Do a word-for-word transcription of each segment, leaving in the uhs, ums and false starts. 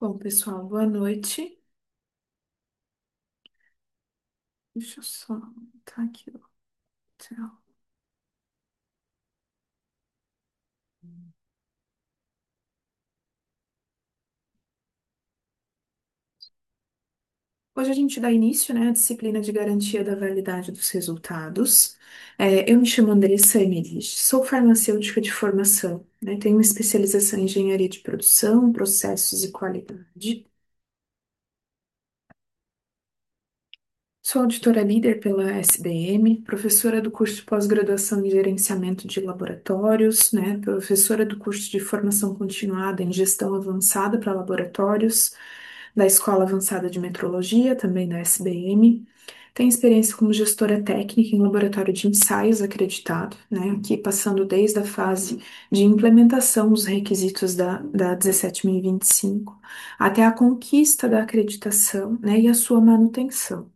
Bom, pessoal, boa noite. Deixa eu só botar aqui o hotel. Hoje a gente dá início, né, à disciplina de garantia da validade dos resultados. É, eu me chamo Andressa Emerich, sou farmacêutica de formação, né, tenho uma especialização em engenharia de produção, processos e qualidade. Sou auditora líder pela S B M, professora do curso de pós-graduação em gerenciamento de laboratórios, né, professora do curso de formação continuada em gestão avançada para laboratórios, da Escola Avançada de Metrologia, também da S B M. Tenho experiência como gestora técnica em laboratório de ensaios acreditado, né, aqui passando desde a fase de implementação dos requisitos da, da dezessete mil e vinte e cinco até a conquista da acreditação, né, e a sua manutenção.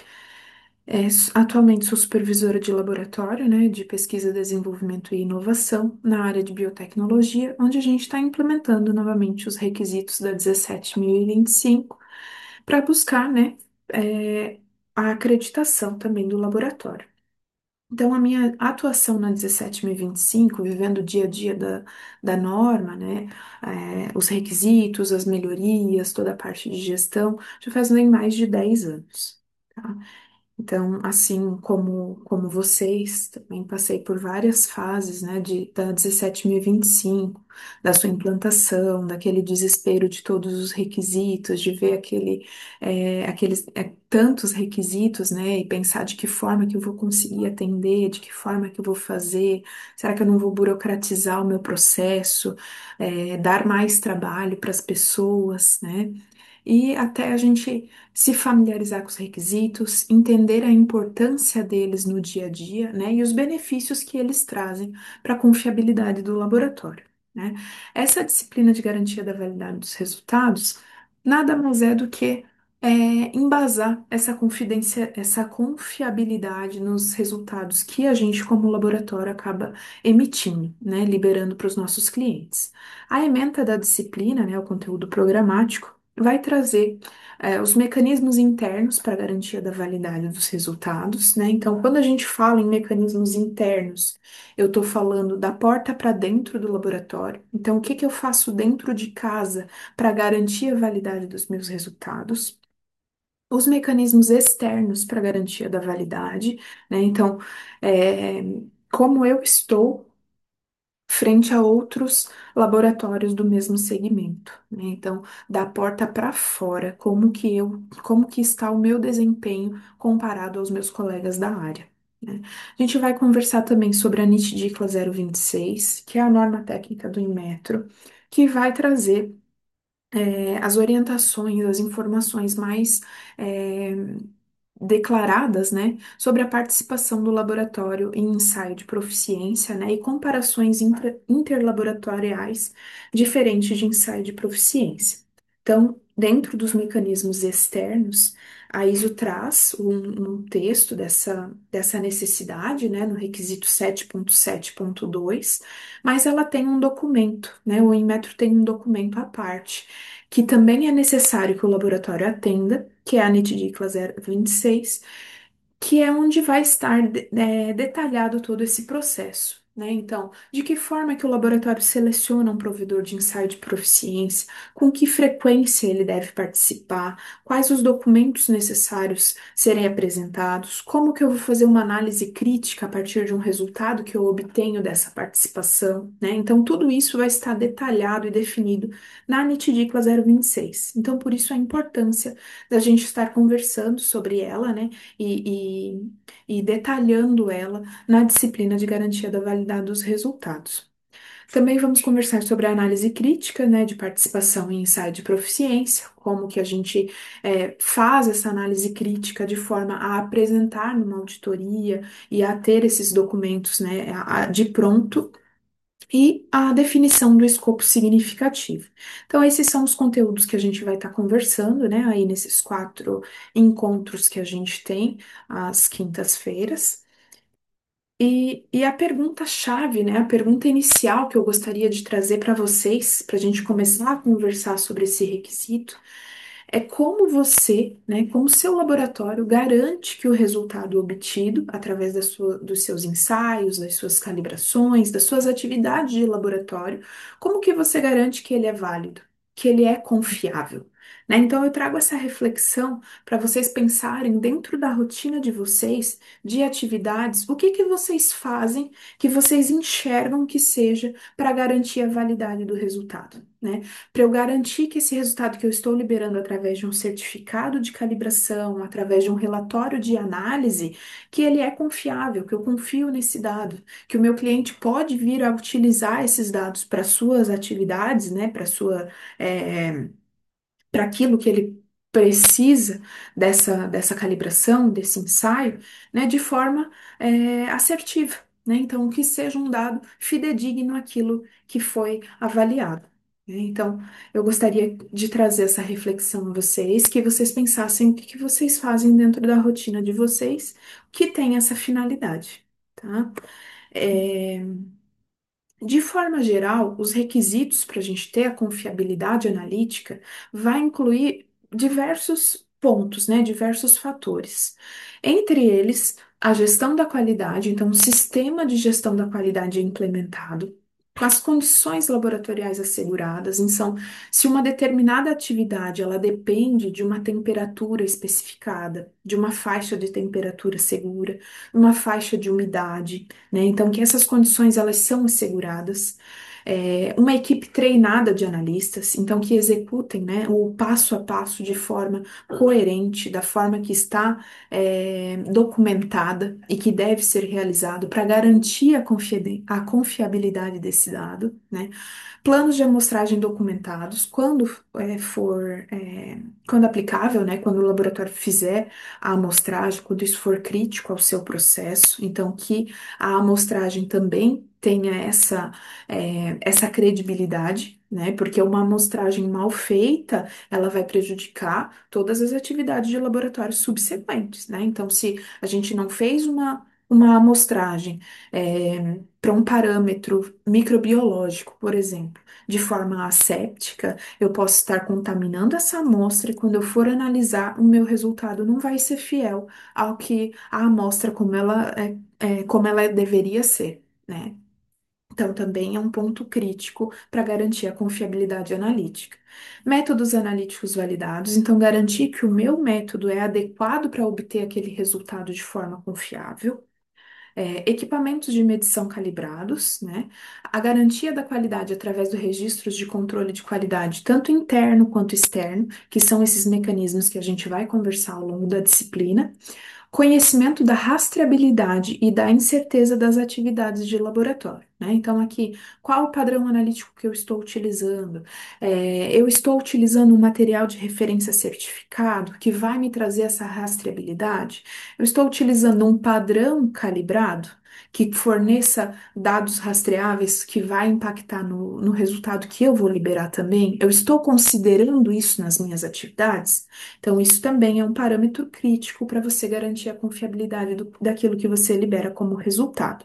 É, s- atualmente sou supervisora de laboratório, né, de pesquisa, desenvolvimento e inovação na área de biotecnologia, onde a gente está implementando novamente os requisitos da dezessete mil e vinte e cinco para buscar, né, é, a acreditação também do laboratório. Então, a minha atuação na dezessete mil e vinte e cinco, vivendo o dia a dia da, da norma, né, é, os requisitos, as melhorias, toda a parte de gestão, já faz bem mais de dez anos. Tá? Então, assim como, como vocês, também passei por várias fases, né, de, da dezessete mil e vinte e cinco, da sua implantação, daquele desespero de todos os requisitos, de ver aquele, é, aqueles, é, tantos requisitos, né, e pensar de que forma que eu vou conseguir atender, de que forma que eu vou fazer, será que eu não vou burocratizar o meu processo, é, dar mais trabalho para as pessoas, né? E até a gente se familiarizar com os requisitos, entender a importância deles no dia a dia, né, e os benefícios que eles trazem para a confiabilidade do laboratório, né. Essa disciplina de garantia da validade dos resultados nada mais é do que é, embasar essa confidência, essa confiabilidade nos resultados que a gente, como laboratório, acaba emitindo, né, liberando para os nossos clientes. A ementa da disciplina, né, o conteúdo programático, vai trazer é, os mecanismos internos para garantia da validade dos resultados, né? Então, quando a gente fala em mecanismos internos, eu estou falando da porta para dentro do laboratório. Então, o que que eu faço dentro de casa para garantir a validade dos meus resultados? Os mecanismos externos para garantia da validade, né? Então, é, como eu estou frente a outros laboratórios do mesmo segmento, né? Então, da porta para fora, como que eu, como que está o meu desempenho comparado aos meus colegas da área, né? A gente vai conversar também sobre a NIT-D I C L A zero vinte e seis, que é a norma técnica do Inmetro, que vai trazer é, as orientações, as informações mais é, declaradas, né, sobre a participação do laboratório em ensaio de proficiência, né, e comparações intra- interlaboratoriais diferentes de ensaio de proficiência. Então, dentro dos mecanismos externos, a ISO traz um, um texto dessa, dessa necessidade, né, no requisito sete ponto sete ponto dois, mas ela tem um documento, né, o Inmetro tem um documento à parte que também é necessário que o laboratório atenda, que é a NIT-D I C L A zero vinte e seis, que é onde vai estar de- é, detalhado todo esse processo, né? Então, de que forma que o laboratório seleciona um provedor de ensaio de proficiência, com que frequência ele deve participar, quais os documentos necessários serem apresentados, como que eu vou fazer uma análise crítica a partir de um resultado que eu obtenho dessa participação, né? Então, tudo isso vai estar detalhado e definido na NIT-D I C L A zero vinte e seis. Então, por isso a importância da gente estar conversando sobre ela, né? e, e, e detalhando ela na disciplina de garantia da validade dos resultados. Também vamos conversar sobre a análise crítica, né, de participação em ensaio de proficiência, como que a gente é, faz essa análise crítica de forma a apresentar numa auditoria e a ter esses documentos, né, a- a- de pronto e a definição do escopo significativo. Então, esses são os conteúdos que a gente vai estar conversando, né, aí nesses quatro encontros que a gente tem às quintas-feiras. E, e a pergunta-chave, né, a pergunta inicial que eu gostaria de trazer para vocês, para a gente começar a conversar sobre esse requisito, é como você, né, como seu laboratório garante que o resultado obtido através da sua- dos seus ensaios, das suas calibrações, das suas atividades de laboratório, como que você garante que ele é válido, que ele é confiável, né? Então eu trago essa reflexão para vocês pensarem dentro da rotina de vocês, de atividades, o que que vocês fazem que vocês enxergam que seja para garantir a validade do resultado, né? Para eu garantir que esse resultado que eu estou liberando através de um certificado de calibração, através de um relatório de análise, que ele é confiável, que eu confio nesse dado, que o meu cliente pode vir a utilizar esses dados para suas atividades, né, para sua, para aquilo que ele precisa dessa, dessa calibração, desse ensaio, né, de forma é, assertiva, né? Então, que seja um dado fidedigno àquilo que foi avaliado, né? Então, eu gostaria de trazer essa reflexão a vocês, que vocês pensassem o que que vocês fazem dentro da rotina de vocês que tem essa finalidade, tá? É, de forma geral, os requisitos para a gente ter a confiabilidade analítica vai incluir diversos pontos, né, diversos fatores. Entre eles, a gestão da qualidade, então, um sistema de gestão da qualidade é implementado, com as condições laboratoriais asseguradas. Então, se uma determinada atividade ela depende de uma temperatura especificada, de uma faixa de temperatura segura, uma faixa de umidade, né? Então, que essas condições elas são asseguradas. É, uma equipe treinada de analistas, então que executem, né, o passo a passo de forma coerente, da forma que está é, documentada e que deve ser realizado para garantir a confia- a confiabilidade desse dado, né? Planos de amostragem documentados, quando é, for, é, quando aplicável, né, quando o laboratório fizer a amostragem, quando isso for crítico ao seu processo, então que a amostragem também tenha essa, é, essa credibilidade, né, porque uma amostragem mal feita, ela vai prejudicar todas as atividades de laboratório subsequentes, né, então se a gente não fez uma, uma amostragem, para um parâmetro microbiológico, por exemplo, de forma asséptica, eu posso estar contaminando essa amostra e quando eu for analisar, o meu resultado não vai ser fiel ao que a amostra como ela é, é, como ela deveria ser, né? Então, também é um ponto crítico para garantir a confiabilidade analítica. Métodos analíticos validados, então, garantir que o meu método é adequado para obter aquele resultado de forma confiável. É, equipamentos de medição calibrados, né? A garantia da qualidade através dos registros de controle de qualidade, tanto interno quanto externo, que são esses mecanismos que a gente vai conversar ao longo da disciplina. Conhecimento da rastreabilidade e da incerteza das atividades de laboratório, né? Então, aqui, qual o padrão analítico que eu estou utilizando? É, eu estou utilizando um material de referência certificado que vai me trazer essa rastreabilidade? Eu estou utilizando um padrão calibrado que forneça dados rastreáveis que vai impactar no, no resultado que eu vou liberar também? Eu estou considerando isso nas minhas atividades? Então, isso também é um parâmetro crítico para você garantir a confiabilidade do- daquilo que você libera como resultado.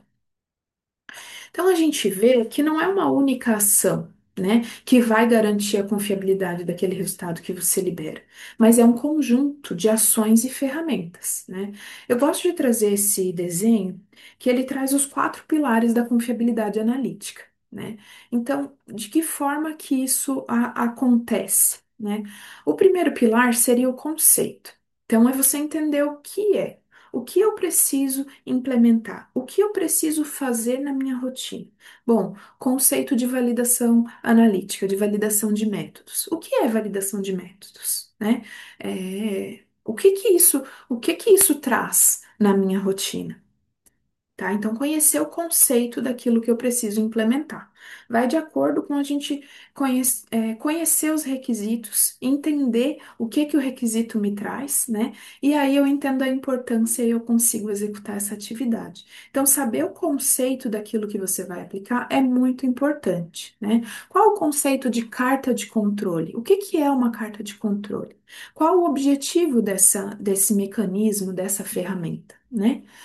Então, a gente vê que não é uma única ação, né, que vai garantir a confiabilidade daquele resultado que você libera, mas é um conjunto de ações e ferramentas, né? Eu gosto de trazer esse desenho que ele traz os quatro pilares da confiabilidade analítica, né? Então, de que forma que isso a- acontece, né? O primeiro pilar seria o conceito. Então, é você entender o que é. O que eu preciso implementar? O que eu preciso fazer na minha rotina? Bom, conceito de validação analítica, de validação de métodos. O que é validação de métodos, né? É, o que que isso, o que que isso traz na minha rotina? Tá? Então, conhecer o conceito daquilo que eu preciso implementar. Vai de acordo com a gente conhece- é, conhecer os requisitos, entender o que que o requisito me traz, né? E aí eu entendo a importância e eu consigo executar essa atividade. Então, saber o conceito daquilo que você vai aplicar é muito importante, né? Qual o conceito de carta de controle? O que que é uma carta de controle? Qual o objetivo dessa, desse mecanismo, dessa ferramenta, né?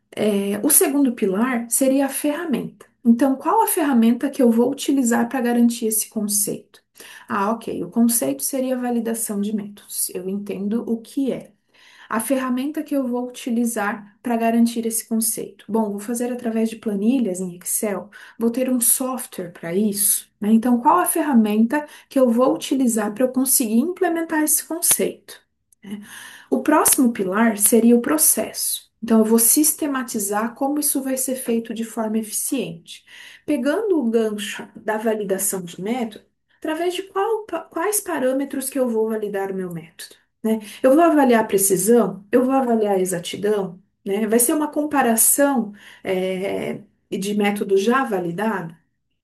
É, o segundo pilar seria a ferramenta. Então, qual a ferramenta que eu vou utilizar para garantir esse conceito? Ah, ok. O conceito seria a validação de métodos. Eu entendo o que é. A ferramenta que eu vou utilizar para garantir esse conceito. Bom, vou fazer através de planilhas em Excel, vou ter um software para isso, né? Então, qual a ferramenta que eu vou utilizar para eu conseguir implementar esse conceito, né? O próximo pilar seria o processo. Então, eu vou sistematizar como isso vai ser feito de forma eficiente. Pegando o gancho da validação de método, através de qual- quais parâmetros que eu vou validar o meu método, né? Eu vou avaliar a precisão, eu vou avaliar a exatidão, né? Vai ser uma comparação, é, de método já validado.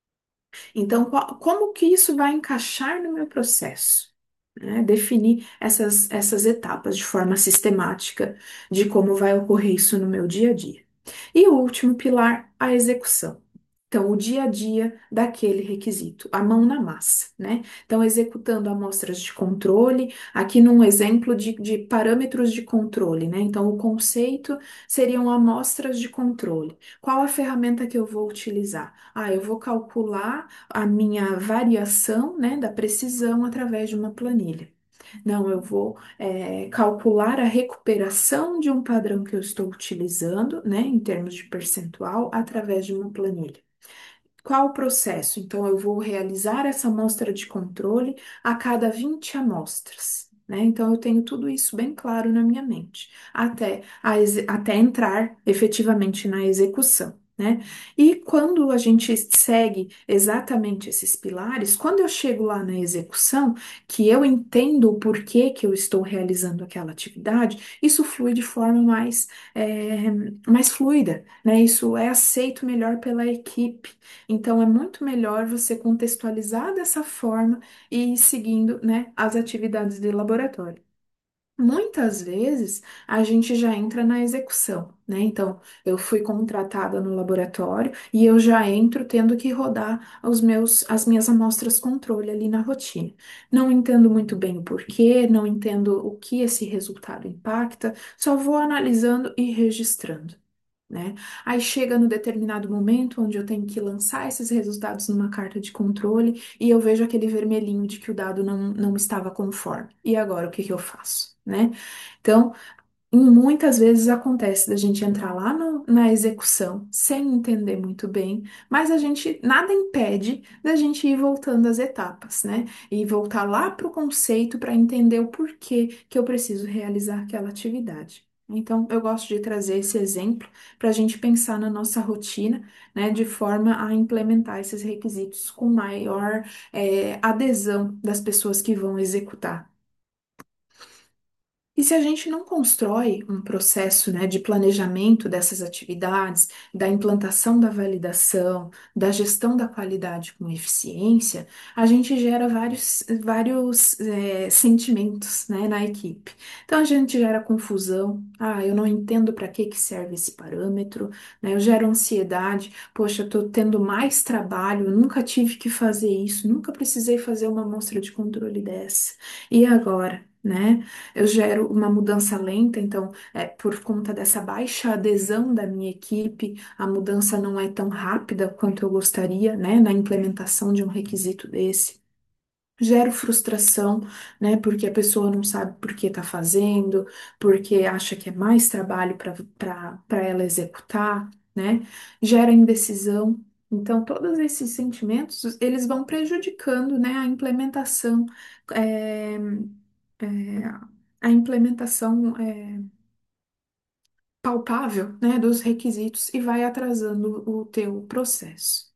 Então, qual- como que isso vai encaixar no meu processo? Né? Definir essas, essas etapas de forma sistemática de como vai ocorrer isso no meu dia a dia. E o último pilar, a execução. Então, o dia a dia daquele requisito, a mão na massa, né? Então, executando amostras de controle, aqui num exemplo de, de parâmetros de controle, né? Então, o conceito seriam amostras de controle. Qual a ferramenta que eu vou utilizar? Ah, eu vou calcular a minha variação, né, da precisão através de uma planilha. Não, eu vou é, calcular a recuperação de um padrão que eu estou utilizando, né, em termos de percentual, através de uma planilha. Qual o processo? Então, eu vou realizar essa amostra de controle a cada vinte amostras, né? Então, eu tenho tudo isso bem claro na minha mente, até, a exe- até entrar efetivamente na execução, né? E quando a gente segue exatamente esses pilares, quando eu chego lá na execução, que eu entendo o porquê que eu estou realizando aquela atividade, isso flui de forma mais, eh, mais fluida, né? Isso é aceito melhor pela equipe. Então, é muito melhor você contextualizar dessa forma e ir seguindo, né, as atividades de laboratório. Muitas vezes a gente já entra na execução, né? Então, eu fui contratada no laboratório e eu já entro tendo que rodar os meus, as minhas amostras controle ali na rotina. Não entendo muito bem o porquê, não entendo o que esse resultado impacta, só vou analisando e registrando, né? Aí chega no determinado momento onde eu tenho que lançar esses resultados numa carta de controle e eu vejo aquele vermelhinho de que o dado não, não estava conforme. E agora o que que eu faço, né? Então, e muitas vezes acontece da gente entrar lá no- na execução sem entender muito bem, mas a gente nada impede da gente ir voltando às etapas, né? E voltar lá para o conceito para entender o porquê que eu preciso realizar aquela atividade. Então, eu gosto de trazer esse exemplo para a gente pensar na nossa rotina, né, de forma a implementar esses requisitos com maior, eh, adesão das pessoas que vão executar. E se a gente não constrói um processo, né, de planejamento dessas atividades, da implantação da validação, da gestão da qualidade com eficiência, a gente gera vários, vários eh, sentimentos, né, na equipe. Então a gente gera confusão, ah, eu não entendo para que que serve esse parâmetro, né, eu gero ansiedade, poxa, eu estou tendo mais trabalho, eu nunca tive que fazer isso, nunca precisei fazer uma amostra de controle dessa. E agora? Né? Eu gero uma mudança lenta, então, é, por conta dessa baixa adesão da minha equipe, a mudança não é tão rápida quanto eu gostaria, né, na implementação de um requisito desse. Gero frustração, né, porque a pessoa não sabe por que está fazendo, porque acha que é mais trabalho para para ela executar, né? Gera indecisão. Então, todos esses sentimentos, eles vão prejudicando, né, a implementação, é, é, a implementação é, palpável, né, dos requisitos e vai atrasando o teu processo.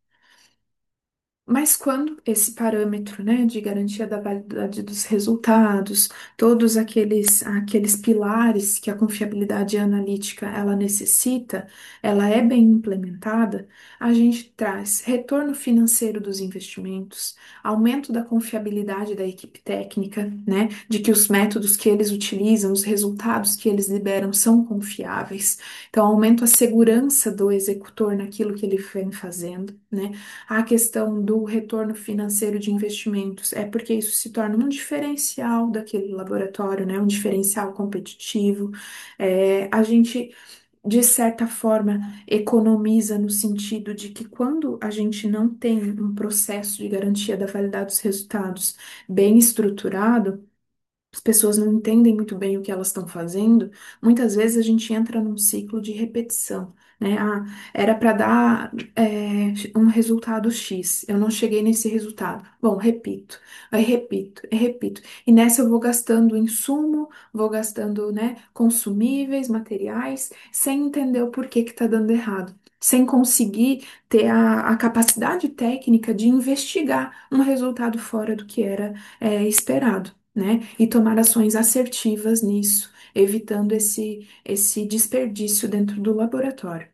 Mas quando esse parâmetro, né, de garantia da validade dos resultados, todos aqueles, aqueles pilares que a confiabilidade analítica ela necessita, ela é bem implementada, a gente traz retorno financeiro dos investimentos, aumento da confiabilidade da equipe técnica, né, de que os métodos que eles utilizam, os resultados que eles liberam são confiáveis. Então, aumento a segurança do executor naquilo que ele vem fazendo, né? A questão do retorno financeiro de investimentos é porque isso se torna um diferencial daquele laboratório, né? Um diferencial competitivo. É, a gente de certa forma, economiza no sentido de que quando a gente não tem um processo de garantia da validade dos resultados bem estruturado, as pessoas não entendem muito bem o que elas estão fazendo, muitas vezes a gente entra num ciclo de repetição, né? Ah, era para dar é, um resultado X, eu não cheguei nesse resultado. Bom, repito, aí repito, e repito. E nessa eu vou gastando insumo, vou gastando, né, consumíveis, materiais, sem entender o porquê que está dando errado. Sem conseguir ter a, a capacidade técnica de investigar um resultado fora do que era, é, esperado, né? E tomar ações assertivas nisso, evitando esse, esse desperdício dentro do laboratório.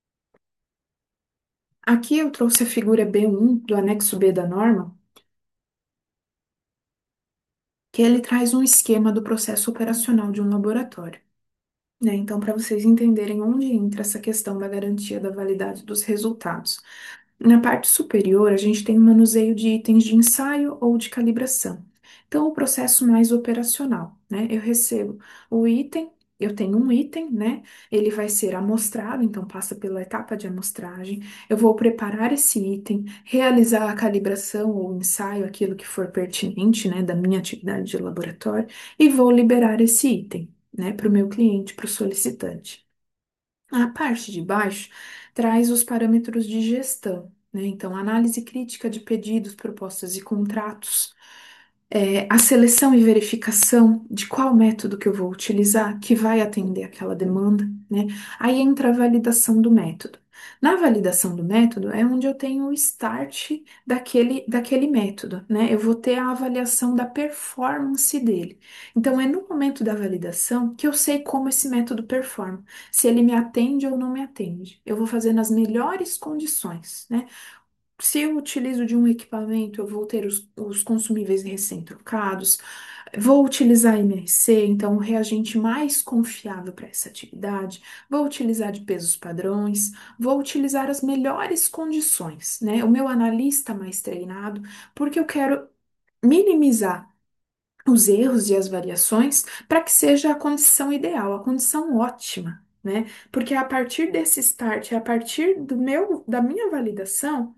Aqui eu trouxe a figura B um do anexo B da norma, que ele traz um esquema do processo operacional de um laboratório, né? Então, para vocês entenderem onde entra essa questão da garantia da validade dos resultados. Na parte superior, a gente tem o manuseio de itens de ensaio ou de calibração. Então, o processo mais operacional, né? Eu recebo o item, eu tenho um item, né? Ele vai ser amostrado, então passa pela etapa de amostragem. Eu vou preparar esse item, realizar a calibração ou ensaio, aquilo que for pertinente, né, da minha atividade de laboratório, e vou liberar esse item, né, para o meu cliente, para o solicitante. A parte de baixo traz os parâmetros de gestão, né? Então, análise crítica de pedidos, propostas e contratos, é, a seleção e verificação de qual método que eu vou utilizar que vai atender aquela demanda, né? Aí entra a validação do método. Na validação do método é onde eu tenho o start daquele, daquele método, né? Eu vou ter a avaliação da performance dele. Então, é no momento da validação que eu sei como esse método performa, se ele me atende ou não me atende. Eu vou fazer nas melhores condições, né? Se eu utilizo de um equipamento, eu vou ter os, os consumíveis recém-trocados, vou utilizar M R C, então o reagente mais confiável para essa atividade, vou utilizar de pesos padrões, vou utilizar as melhores condições, né? O meu analista mais treinado, porque eu quero minimizar os erros e as variações para que seja a condição ideal, a condição ótima, né? Porque é a partir desse start, é a partir do meu, da minha validação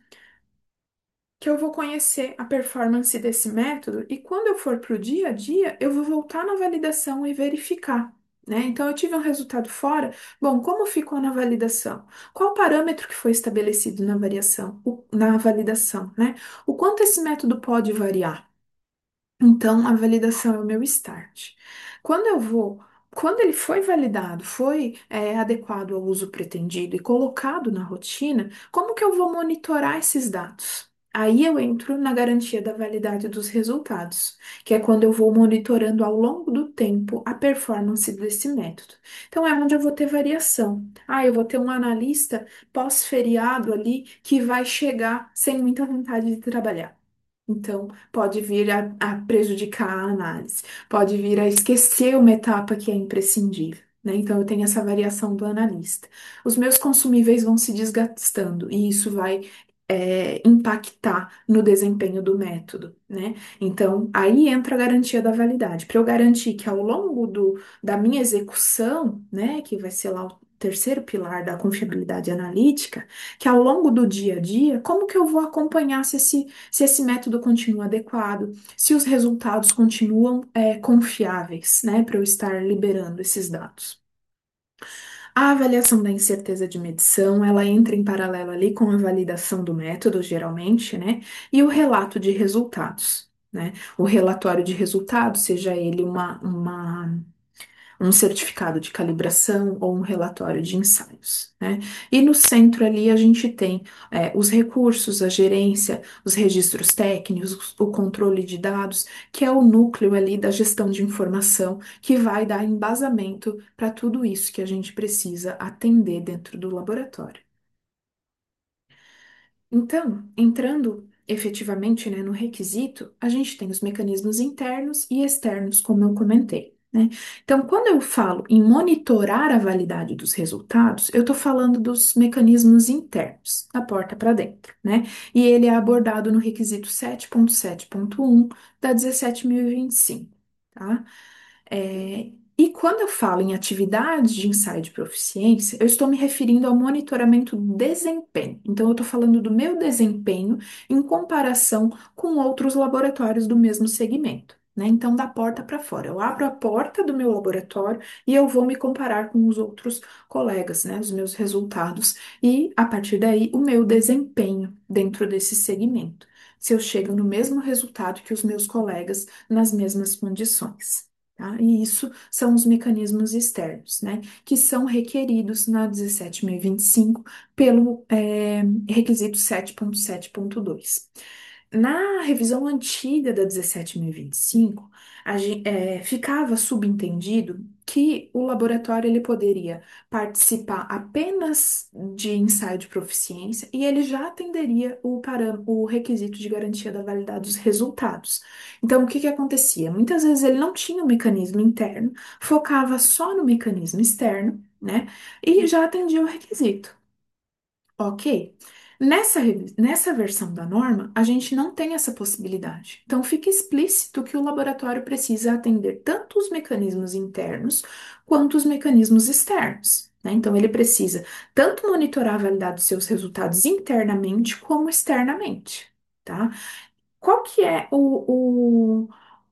que eu vou conhecer a performance desse método e quando eu for para o dia a dia, eu vou voltar na validação e verificar, né? Então, eu tive um resultado fora. Bom, como ficou na validação? Qual parâmetro que foi estabelecido na variação, o- na validação, né? O quanto esse método pode variar? Então, a validação é o meu start. Quando eu vou, quando ele foi validado, foi, é, adequado ao uso pretendido e colocado na rotina, como que eu vou monitorar esses dados? Aí eu entro na garantia da validade dos resultados, que é quando eu vou monitorando ao longo do tempo a performance desse método. Então, é onde eu vou ter variação. Ah, eu vou ter um analista pós-feriado ali que vai chegar sem muita vontade de trabalhar. Então, pode vir a, a prejudicar a análise, pode vir a esquecer uma etapa que é imprescindível, né? Então, eu tenho essa variação do analista. Os meus consumíveis vão se desgastando e isso vai, é, impactar no desempenho do método, né? Então, aí entra a garantia da validade. Para eu garantir que ao longo do, da minha execução, né, que vai ser lá o terceiro pilar da confiabilidade analítica, que ao longo do dia a dia, como que eu vou acompanhar se esse se esse método continua adequado, se os resultados continuam, é, confiáveis, né, para eu estar liberando esses dados. A avaliação da incerteza de medição, ela entra em paralelo ali com a validação do método, geralmente, né, e o relato de resultados, né. O relatório de resultados, seja ele uma, uma um certificado de calibração ou um relatório de ensaios, né? E no centro ali a gente tem, é, os recursos, a gerência, os registros técnicos, o controle de dados, que é o núcleo ali da gestão de informação, que vai dar embasamento para tudo isso que a gente precisa atender dentro do laboratório. Então, entrando efetivamente, né, no requisito, a gente tem os mecanismos internos e externos, como eu comentei, né? Então, quando eu falo em monitorar a validade dos resultados, eu estou falando dos mecanismos internos, da porta para dentro, né? E ele é abordado no requisito sete ponto sete ponto um da dezessete mil e vinte e cinco, tá? E quando eu falo em atividades de ensaio de proficiência, eu estou me referindo ao monitoramento do desempenho. Então, eu estou falando do meu desempenho em comparação com outros laboratórios do mesmo segmento, né? Então, da porta para fora. Eu abro a porta do meu laboratório e eu vou me comparar com os outros colegas, né? Os meus resultados. E, a partir daí, o meu desempenho dentro desse segmento. Se eu chego no mesmo resultado que os meus colegas nas mesmas condições. Tá? E isso são os mecanismos externos, né, que são requeridos na dezessete mil e vinte e cinco pelo eh, requisito sete ponto sete ponto dois. Na revisão antiga da dezessete mil e vinte e cinco, a gen- eh, ficava subentendido que o laboratório ele poderia participar apenas de ensaio de proficiência e ele já atenderia o, param- o requisito de garantia da validade dos resultados. Então, o que que acontecia? Muitas vezes ele não tinha um mecanismo interno, focava só no mecanismo externo, né? E já atendia o requisito. Ok. Nessa, revi- nessa versão da norma, a gente não tem essa possibilidade. Então, fica explícito que o laboratório precisa atender tanto os mecanismos internos quanto os mecanismos externos, né? Então, ele precisa tanto monitorar a validade dos seus resultados internamente como externamente, tá? Qual que é o, o,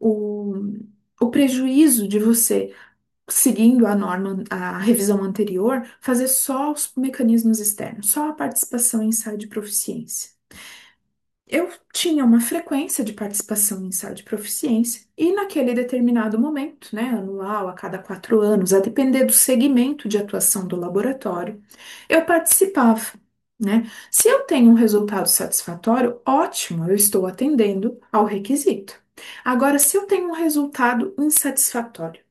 o, o prejuízo de você, seguindo a norma, a revisão anterior, fazer só os mecanismos externos, só a participação em ensaio de proficiência? Eu tinha uma frequência de participação em ensaio de proficiência e naquele determinado momento, né, anual, a cada quatro anos, a depender do segmento de atuação do laboratório, eu participava, né? Se eu tenho um resultado satisfatório, ótimo, eu estou atendendo ao requisito. Agora, se eu tenho um resultado insatisfatório,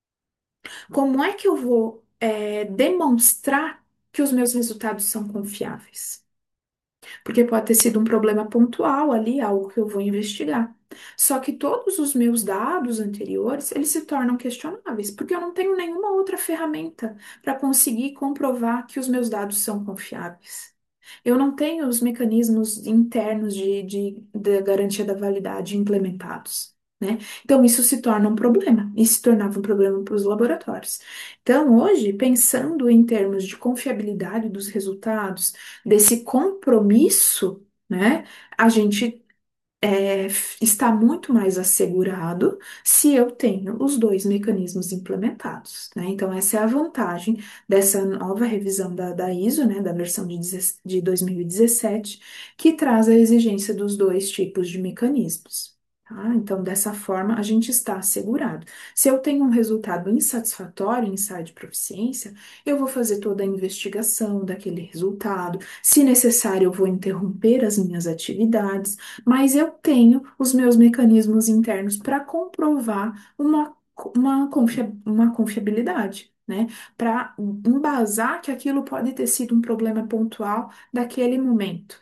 como é que eu vou, é, demonstrar que os meus resultados são confiáveis? Porque pode ter sido um problema pontual ali, algo que eu vou investigar. Só que todos os meus dados anteriores, eles se tornam questionáveis, porque eu não tenho nenhuma outra ferramenta para conseguir comprovar que os meus dados são confiáveis. Eu não tenho os mecanismos internos de, de, de garantia da validade implementados, né? Então, isso se torna um problema, e se tornava um problema para os laboratórios. Então, hoje, pensando em termos de confiabilidade dos resultados, desse compromisso, né, a gente é, f- está muito mais assegurado se eu tenho os dois mecanismos implementados, né? Então, essa é a vantagem dessa nova revisão da, da ISO, né, da versão de, deze- de dois mil e dezessete, que traz a exigência dos dois tipos de mecanismos. Tá? Então, dessa forma, a gente está assegurado. Se eu tenho um resultado insatisfatório em ensaio de proficiência, eu vou fazer toda a investigação daquele resultado. Se necessário, eu vou interromper as minhas atividades, mas eu tenho os meus mecanismos internos para comprovar uma, uma, confia- uma confiabilidade, né? Para embasar que aquilo pode ter sido um problema pontual daquele momento,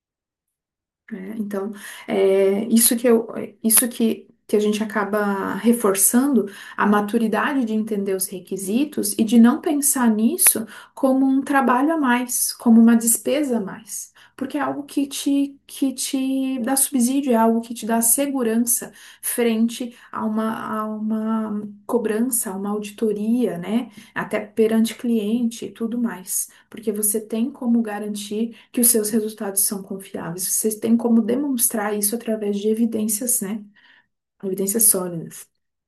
né? Então, é isso que eu, isso que, que a gente acaba reforçando a maturidade de entender os requisitos e de não pensar nisso como um trabalho a mais, como uma despesa a mais. Porque é algo que te, que te dá subsídio, é algo que te dá segurança frente a uma, a uma cobrança, a uma auditoria, né? Até perante cliente e tudo mais. Porque você tem como garantir que os seus resultados são confiáveis. Você tem como demonstrar isso através de evidências, né? Evidências sólidas.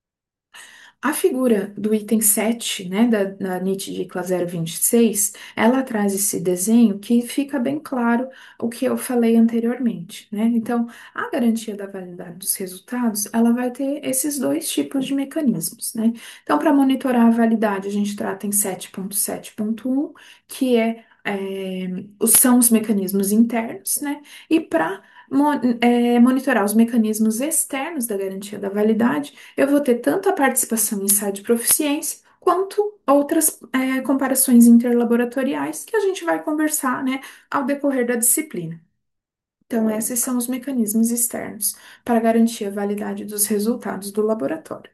A figura do item sete, né, da, da N I T de CLA zero vinte e seis, ela traz esse desenho que fica bem claro o que eu falei anteriormente, né? Então, a garantia da validade dos resultados, ela vai ter esses dois tipos de mecanismos, né? Então, para monitorar a validade, a gente trata em sete ponto sete ponto um, que é, é, os- são os mecanismos internos, né? E para monitorar os mecanismos externos da garantia da validade, eu vou ter tanto a participação em ensaio de proficiência, quanto outras é, comparações interlaboratoriais que a gente vai conversar, né, ao decorrer da disciplina. Então, esses são os mecanismos externos para garantir a validade dos resultados do laboratório.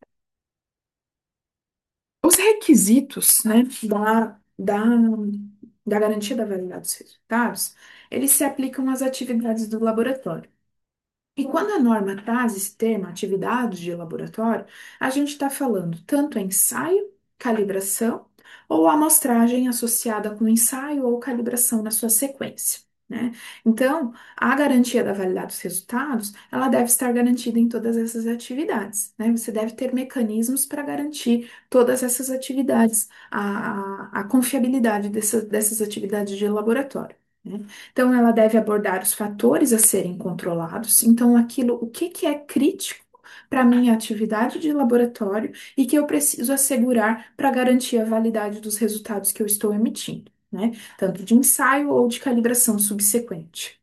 Os requisitos, né, da, da, da garantia da validade dos resultados, eles se aplicam às atividades do laboratório. E quando a norma traz esse termo, atividades de laboratório, a gente está falando tanto ensaio, calibração, ou amostragem associada com ensaio ou calibração na sua sequência, né? Então, a garantia da validade dos resultados, ela deve estar garantida em todas essas atividades, né? Você deve ter mecanismos para garantir todas essas atividades, a, a, a confiabilidade dessa- dessas atividades de laboratório, né? Então, ela deve abordar os fatores a serem controlados. Então, aquilo, o que que é crítico para a minha atividade de laboratório e que eu preciso assegurar para garantir a validade dos resultados que eu estou emitindo, né? Tanto de ensaio ou de calibração subsequente.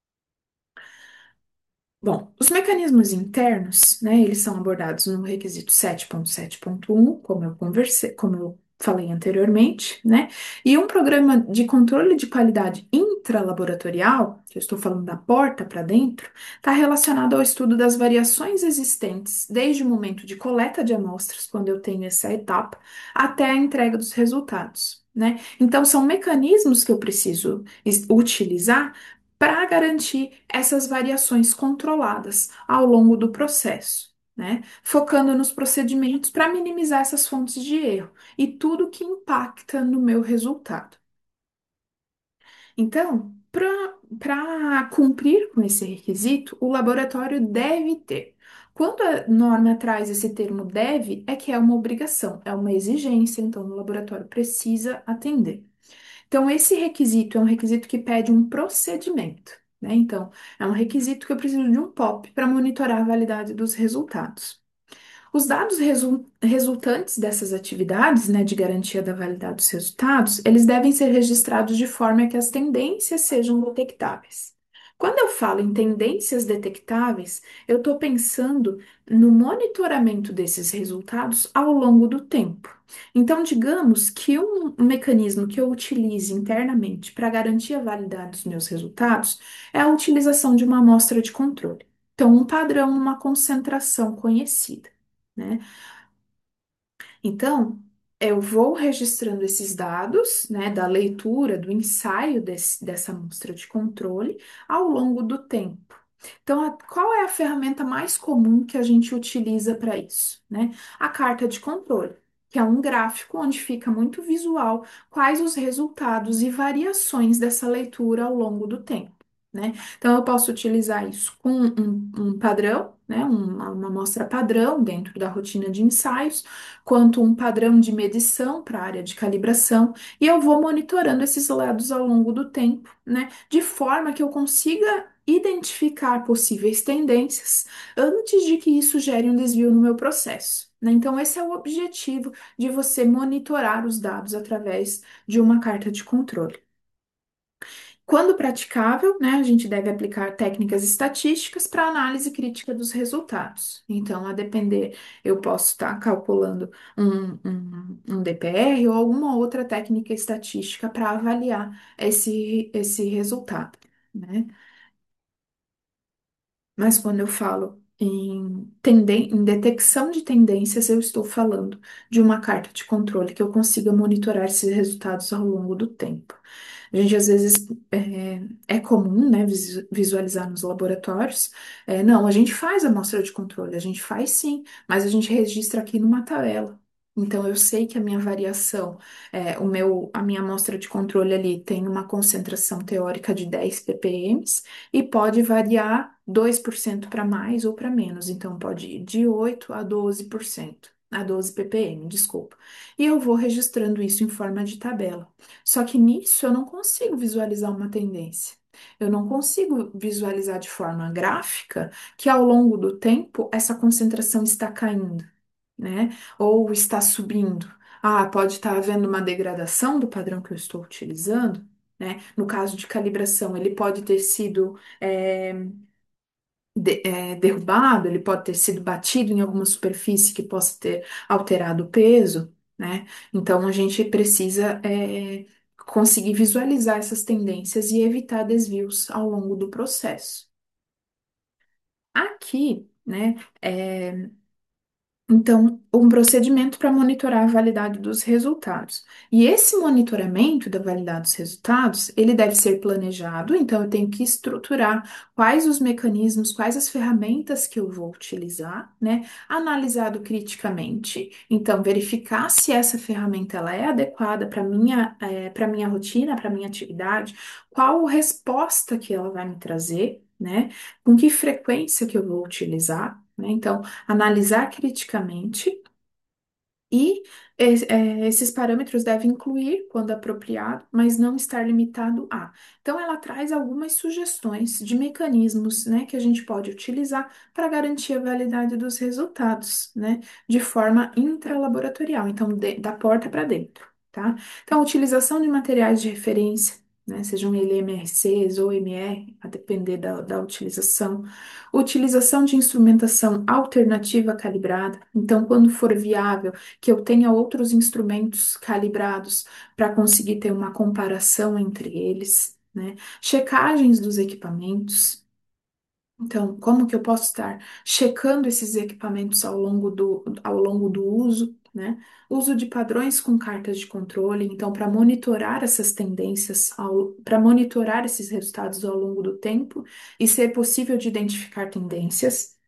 Bom, os mecanismos internos, né, eles são abordados no requisito sete ponto sete ponto um, como eu conversei, como eu falei anteriormente, né? E um programa de controle de qualidade intralaboratorial, que eu estou falando da porta para dentro, está relacionado ao estudo das variações existentes desde o momento de coleta de amostras, quando eu tenho essa etapa, até a entrega dos resultados, né? Então, são mecanismos que eu preciso is- utilizar para garantir essas variações controladas ao longo do processo, né? Focando nos procedimentos para minimizar essas fontes de erro e tudo que impacta no meu resultado. Então, para cumprir com esse requisito, o laboratório deve ter. Quando a norma traz esse termo deve, é que é uma obrigação, é uma exigência, então o laboratório precisa atender. Então, esse requisito é um requisito que pede um procedimento, né? Então, é um requisito que eu preciso de um P O P para monitorar a validade dos resultados. Os dados resu- resultantes dessas atividades, né, de garantia da validade dos resultados, eles devem ser registrados de forma que as tendências sejam detectáveis. Quando eu falo em tendências detectáveis, eu estou pensando no monitoramento desses resultados ao longo do tempo. Então, digamos que um mecanismo que eu utilize internamente para garantir a validade dos meus resultados é a utilização de uma amostra de controle. Então, um padrão numa concentração conhecida, né? Então, eu vou registrando esses dados, né, da leitura, do ensaio desse- dessa amostra de controle ao longo do tempo. Então, a- qual é a ferramenta mais comum que a gente utiliza para isso, né? A carta de controle, que é um gráfico onde fica muito visual quais os resultados e variações dessa leitura ao longo do tempo, né? Então, eu posso utilizar isso com um, um padrão, né, uma, uma amostra padrão dentro da rotina de ensaios, quanto um padrão de medição para a área de calibração, e eu vou monitorando esses dados ao longo do tempo, né, de forma que eu consiga identificar possíveis tendências antes de que isso gere um desvio no meu processo, né? Então, esse é o objetivo de você monitorar os dados através de uma carta de controle. Quando praticável, né, a gente deve aplicar técnicas estatísticas para análise crítica dos resultados. Então, a depender, eu posso estar calculando um, um, um D P R ou alguma outra técnica estatística para avaliar esse, esse resultado, né? Mas quando eu falo em, tenden em detecção de tendências, eu estou falando de uma carta de controle que eu consiga monitorar esses resultados ao longo do tempo. A gente, às vezes, é, é comum, né, visu- visualizar nos laboratórios. É, não, a gente faz amostra de controle, a gente faz sim, mas a gente registra aqui numa tabela. Então, eu sei que a minha variação, é, o meu, a minha amostra de controle ali tem uma concentração teórica de dez ppm e pode variar dois por cento para mais ou para menos. Então, pode ir de oito a doze por cento, a doze ppm, desculpa. E eu vou registrando isso em forma de tabela. Só que nisso eu não consigo visualizar uma tendência. Eu não consigo visualizar de forma gráfica que ao longo do tempo essa concentração está caindo, né? Ou está subindo. Ah, pode estar havendo uma degradação do padrão que eu estou utilizando, né? No caso de calibração, ele pode ter sido é, de- é, derrubado, ele pode ter sido batido em alguma superfície que possa ter alterado o peso, né? Então a gente precisa é, conseguir visualizar essas tendências e evitar desvios ao longo do processo. Aqui, né? Então, um procedimento para monitorar a validade dos resultados. E esse monitoramento da validade dos resultados, ele deve ser planejado, então eu tenho que estruturar quais os mecanismos, quais as ferramentas que eu vou utilizar, né? Analisado criticamente, então verificar se essa ferramenta ela é adequada para minha, para minha rotina, para minha atividade, qual resposta que ela vai me trazer, né? Com que frequência que eu vou utilizar, né? Então, analisar criticamente e es- eh, esses parâmetros devem incluir, quando apropriado, mas não estar limitado a. Então, ela traz algumas sugestões de mecanismos, né, que a gente pode utilizar para garantir a validade dos resultados, né, de forma intralaboratorial, então, de- da porta para dentro, tá? Então, a utilização de materiais de referência, né, sejam ele M R Cs ou M R, a depender da, da utilização. Utilização de instrumentação alternativa calibrada, então, quando for viável, que eu tenha outros instrumentos calibrados para conseguir ter uma comparação entre eles, né? Checagens dos equipamentos. Então, como que eu posso estar checando esses equipamentos ao longo do, ao longo do uso, né? Uso de padrões com cartas de controle, então, para monitorar essas tendências, para monitorar esses resultados ao longo do tempo e ser possível de identificar tendências.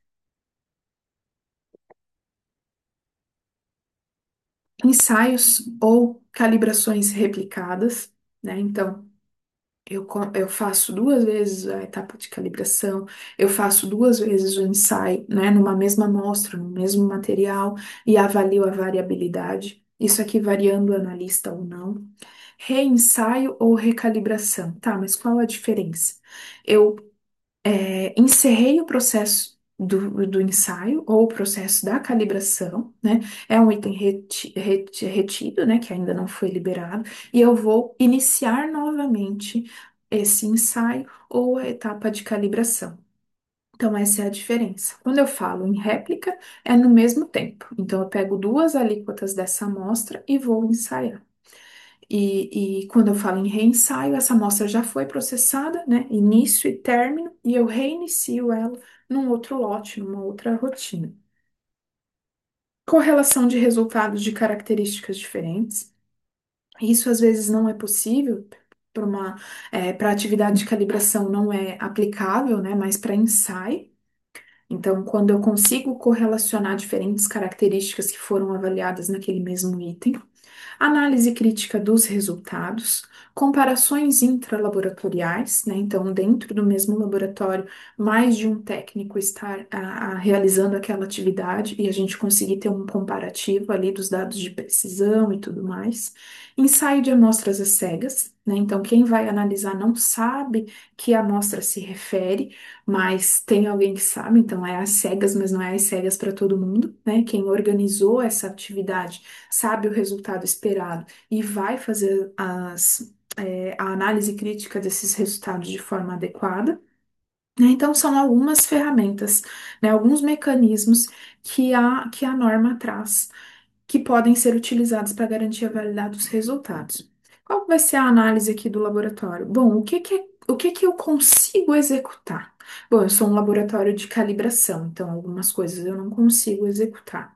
Ensaios ou calibrações replicadas, né? Então, eu, co- eu faço duas vezes a etapa de calibração, eu faço duas vezes o ensaio, né, numa mesma amostra, no mesmo material, e avalio a variabilidade, isso aqui variando o analista ou não. Reensaio ou recalibração, tá, mas qual a diferença? Eu é, encerrei o processo do, do ensaio ou o processo da calibração, né? É um item reti- reti- retido, né? Que ainda não foi liberado, e eu vou iniciar novamente esse ensaio ou a etapa de calibração. Então, essa é a diferença. Quando eu falo em réplica, é no mesmo tempo. Então, eu pego duas alíquotas dessa amostra e vou ensaiar. E, e quando eu falo em reensaio, essa amostra já foi processada, né? Início e término, e eu reinicio ela num outro lote, numa outra rotina. Correlação de resultados de características diferentes. Isso às vezes não é possível para uma, para atividade de calibração não é aplicável, né? Mas para ensaio. Então, quando eu consigo correlacionar diferentes características que foram avaliadas naquele mesmo item. Análise crítica dos resultados, comparações intralaboratoriais, né? Então, dentro do mesmo laboratório, mais de um técnico estar a, a, realizando aquela atividade e a gente conseguir ter um comparativo ali dos dados de precisão e tudo mais. Ensaio de amostras às cegas, né? Então, quem vai analisar não sabe que amostra se refere, mas tem alguém que sabe, então é às cegas, mas não é às cegas para todo mundo, né? Quem organizou essa atividade sabe o resultado esperado e vai fazer as, é, a análise crítica desses resultados de forma adequada. Né? Então, são algumas ferramentas, né, alguns mecanismos que a, que a norma traz que podem ser utilizados para garantir a validade dos resultados. Qual vai ser a análise aqui do laboratório? Bom, o que que, é- o que que eu consigo executar? Bom, eu sou um laboratório de calibração, então algumas coisas eu não consigo executar.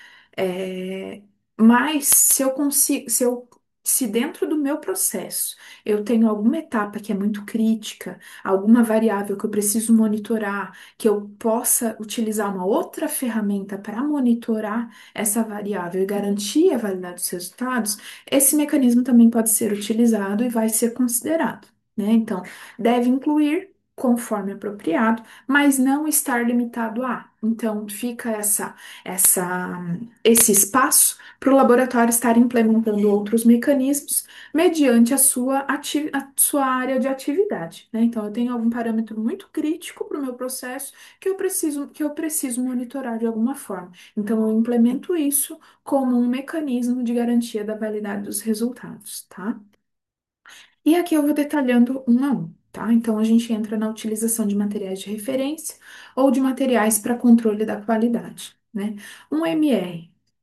É, mas se eu consigo, se eu, se dentro do meu processo eu tenho alguma etapa que é muito crítica, alguma variável que eu preciso monitorar, que eu possa utilizar uma outra ferramenta para monitorar essa variável e garantir a validade dos resultados, esse mecanismo também pode ser utilizado e vai ser considerado, né? Então, deve incluir conforme apropriado, mas não estar limitado a. Então, fica essa essa esse espaço para o laboratório estar implementando outros mecanismos mediante a sua, ati- a sua área de atividade, né? Então, eu tenho algum parâmetro muito crítico para o meu processo que eu preciso, que eu preciso monitorar de alguma forma. Então, eu implemento isso como um mecanismo de garantia da validade dos resultados, tá? E aqui eu vou detalhando um a um, tá? Então, a gente entra na utilização de materiais de referência ou de materiais para controle da qualidade, né? Um M R.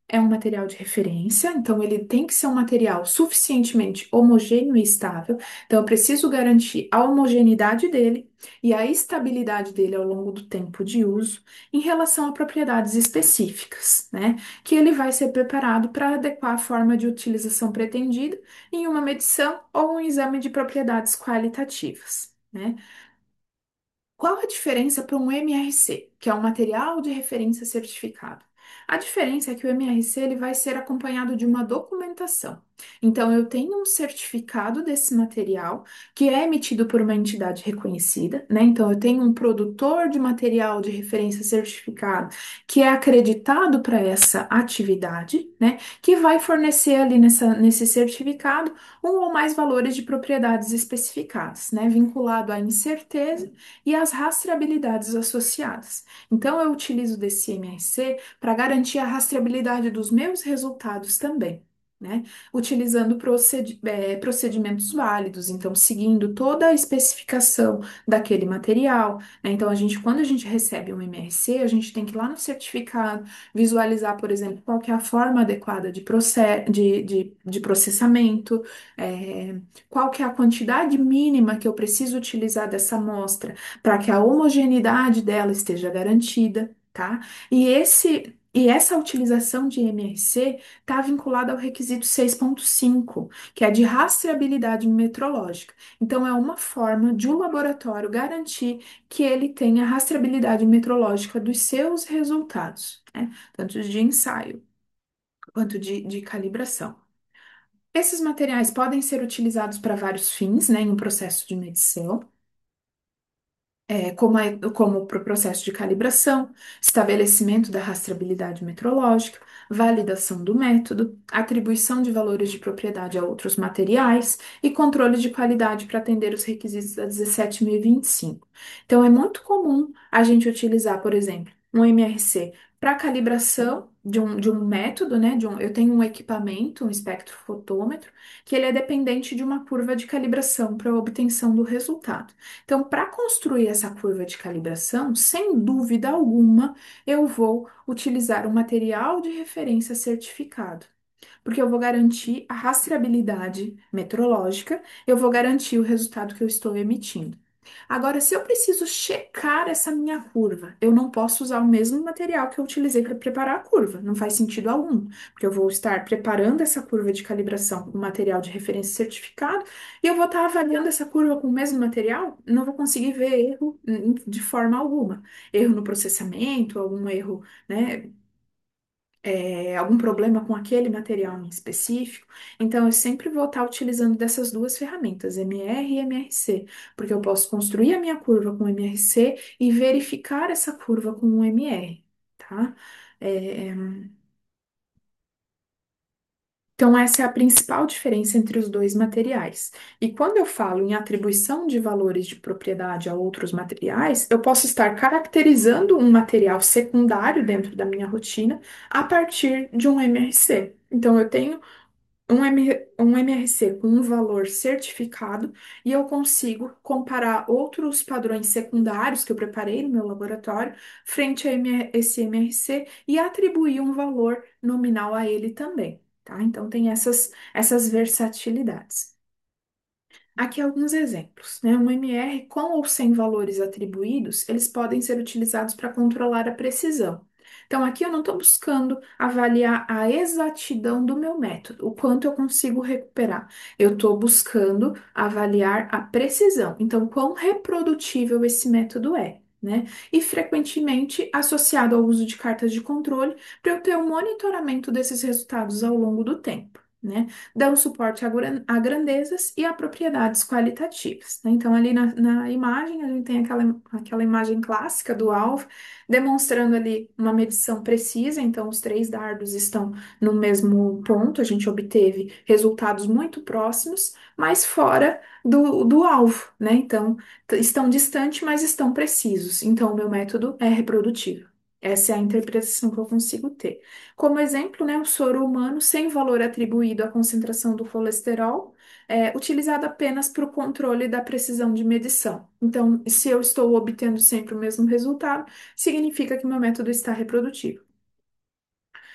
é um material de referência, então ele tem que ser um material suficientemente homogêneo e estável. Então eu preciso garantir a homogeneidade dele e a estabilidade dele ao longo do tempo de uso em relação a propriedades específicas, né? Que ele vai ser preparado para adequar a forma de utilização pretendida em uma medição ou um exame de propriedades qualitativas, né? Qual a diferença para um M R C, que é um material de referência certificado? A diferença é que o M R C ele vai ser acompanhado de uma documentação. Então, eu tenho um certificado desse material que é emitido por uma entidade reconhecida, né? Então, eu tenho um produtor de material de referência certificado que é acreditado para essa atividade, né? Que vai fornecer ali nessa, nesse certificado um ou mais valores de propriedades especificadas, né? Vinculado à incerteza e as rastreabilidades associadas. Então, eu utilizo desse M R C para garantir a rastreabilidade dos meus resultados também. Né? Utilizando procedi- eh, procedimentos válidos, então seguindo toda a especificação daquele material, né? Então, a gente, quando a gente recebe um M R C, a gente tem que ir lá no certificado visualizar, por exemplo, qual que é a forma adequada de, proce- de, de, de processamento, eh, qual que é a quantidade mínima que eu preciso utilizar dessa amostra para que a homogeneidade dela esteja garantida, tá? E esse e essa utilização de M R C está vinculada ao requisito seis ponto cinco, que é de rastreabilidade metrológica. Então, é uma forma de um laboratório garantir que ele tenha rastreabilidade metrológica dos seus resultados, né? Tanto de ensaio quanto de, de calibração. Esses materiais podem ser utilizados para vários fins, né, em um processo de medição é, como, é, como para o processo de calibração, estabelecimento da rastreabilidade metrológica, validação do método, atribuição de valores de propriedade a outros materiais e controle de qualidade para atender os requisitos da dezessete mil e vinte e cinco. Então, é muito comum a gente utilizar, por exemplo, um M R C para calibração de um, de um método, né? De um, eu tenho um equipamento, um espectrofotômetro, que ele é dependente de uma curva de calibração para a obtenção do resultado. Então, para construir essa curva de calibração, sem dúvida alguma, eu vou utilizar um material de referência certificado, porque eu vou garantir a rastreabilidade metrológica, eu vou garantir o resultado que eu estou emitindo. Agora, se eu preciso checar essa minha curva, eu não posso usar o mesmo material que eu utilizei para preparar a curva, não faz sentido algum, porque eu vou estar preparando essa curva de calibração com material de referência certificado e eu vou estar avaliando essa curva com o mesmo material, não vou conseguir ver erro hum, de forma alguma. Erro no processamento, algum erro, né, é, algum problema com aquele material em específico. Então, eu sempre vou estar utilizando dessas duas ferramentas, M R e M R C, porque eu posso construir a minha curva com M R C e verificar essa curva com o M R, tá? É, então, essa é a principal diferença entre os dois materiais. E quando eu falo em atribuição de valores de propriedade a outros materiais, eu posso estar caracterizando um material secundário dentro da minha rotina a partir de um M R C. Então, eu tenho um, M, um M R C com um valor certificado e eu consigo comparar outros padrões secundários que eu preparei no meu laboratório frente a M- esse M R C e atribuir um valor nominal a ele também, tá? Então tem essas, essas versatilidades. Aqui alguns exemplos, né? Um M R com ou sem valores atribuídos, eles podem ser utilizados para controlar a precisão. Então, aqui eu não estou buscando avaliar a exatidão do meu método, o quanto eu consigo recuperar. Eu estou buscando avaliar a precisão. Então, quão reprodutível esse método é, né? E frequentemente associado ao uso de cartas de controle para eu ter um monitoramento desses resultados ao longo do tempo. Né? Dão suporte a, gran- a grandezas e a propriedades qualitativas, né? Então, ali na, na imagem, a gente tem aquela, aquela imagem clássica do alvo, demonstrando ali uma medição precisa, então os três dardos estão no mesmo ponto, a gente obteve resultados muito próximos, mas fora do, do alvo, né? Então, t- estão distantes, mas estão precisos. Então, o meu método é reprodutível. Essa é a interpretação que eu consigo ter. Como exemplo, né, o soro humano sem valor atribuído à concentração do colesterol, é utilizado apenas para o controle da precisão de medição. Então, se eu estou obtendo sempre o mesmo resultado, significa que meu método está reprodutivo.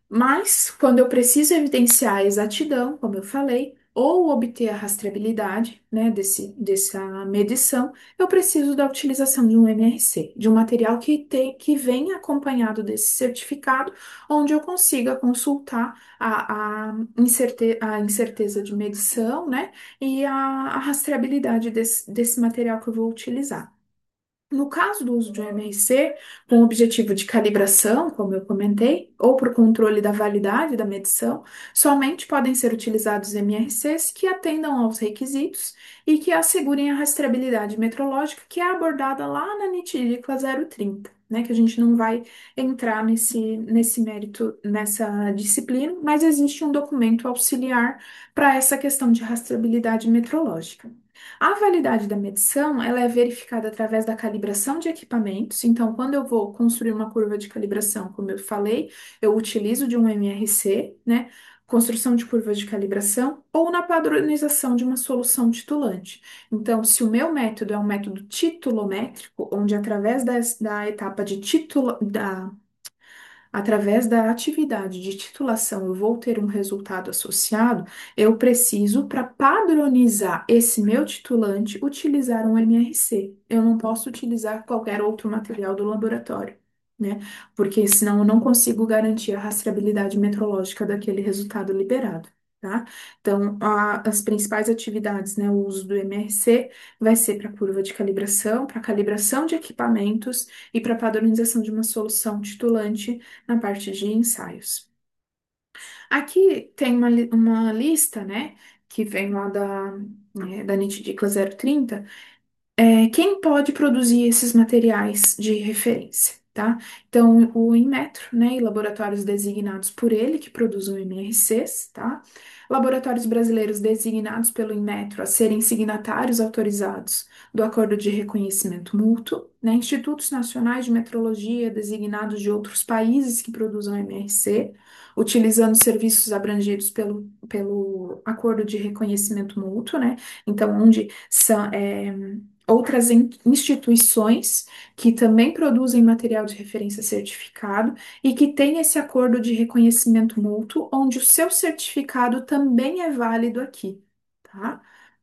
Mas, quando eu preciso evidenciar a exatidão, como eu falei, ou obter a rastreabilidade, né, desse, dessa medição, eu preciso da utilização de um M R C, de um material que, tem, que venha acompanhado desse certificado, onde eu consiga consultar a, a, incerte, a incerteza de medição, né, e a, a rastreabilidade desse, desse material que eu vou utilizar. No caso do uso de um M R C, com o objetivo de calibração, como eu comentei, ou para o controle da validade da medição, somente podem ser utilizados M R Cs que atendam aos requisitos e que assegurem a rastreabilidade metrológica que é abordada lá na NITDICLA zero trinta, né? Que a gente não vai entrar nesse, nesse mérito, nessa disciplina, mas existe um documento auxiliar para essa questão de rastreabilidade metrológica. A validade da medição, ela é verificada através da calibração de equipamentos. Então, quando eu vou construir uma curva de calibração, como eu falei, eu utilizo de um M R C, né? Construção de curvas de calibração ou na padronização de uma solução titulante. Então, se o meu método é um método titulométrico, onde através das- da etapa de título, da através da atividade de titulação, eu vou ter um resultado associado, eu preciso, para padronizar esse meu titulante, utilizar um M R C. Eu não posso utilizar qualquer outro material do laboratório, né? Porque senão eu não consigo garantir a rastreabilidade metrológica daquele resultado liberado. Tá? Então, a- as principais atividades, né, o uso do M R C vai ser para curva de calibração, para calibração de equipamentos e para padronização de uma solução titulante na parte de ensaios. Aqui tem uma, li- uma lista, né, que vem lá da, né, da NITDICLA zero trinta, é, quem pode produzir esses materiais de referência, tá? Então, o Inmetro, né, e laboratórios designados por ele, que produzem M R Cs, tá? Laboratórios brasileiros designados pelo Inmetro a serem signatários autorizados do Acordo de Reconhecimento Mútuo, né? Institutos Nacionais de Metrologia designados de outros países que produzam M R C, utilizando serviços abrangidos pelo, pelo Acordo de Reconhecimento Mútuo, né? Então, onde são, é, outras in- instituições que também produzem material de referência certificado e que têm esse acordo de reconhecimento mútuo, onde o seu certificado também é válido aqui, tá?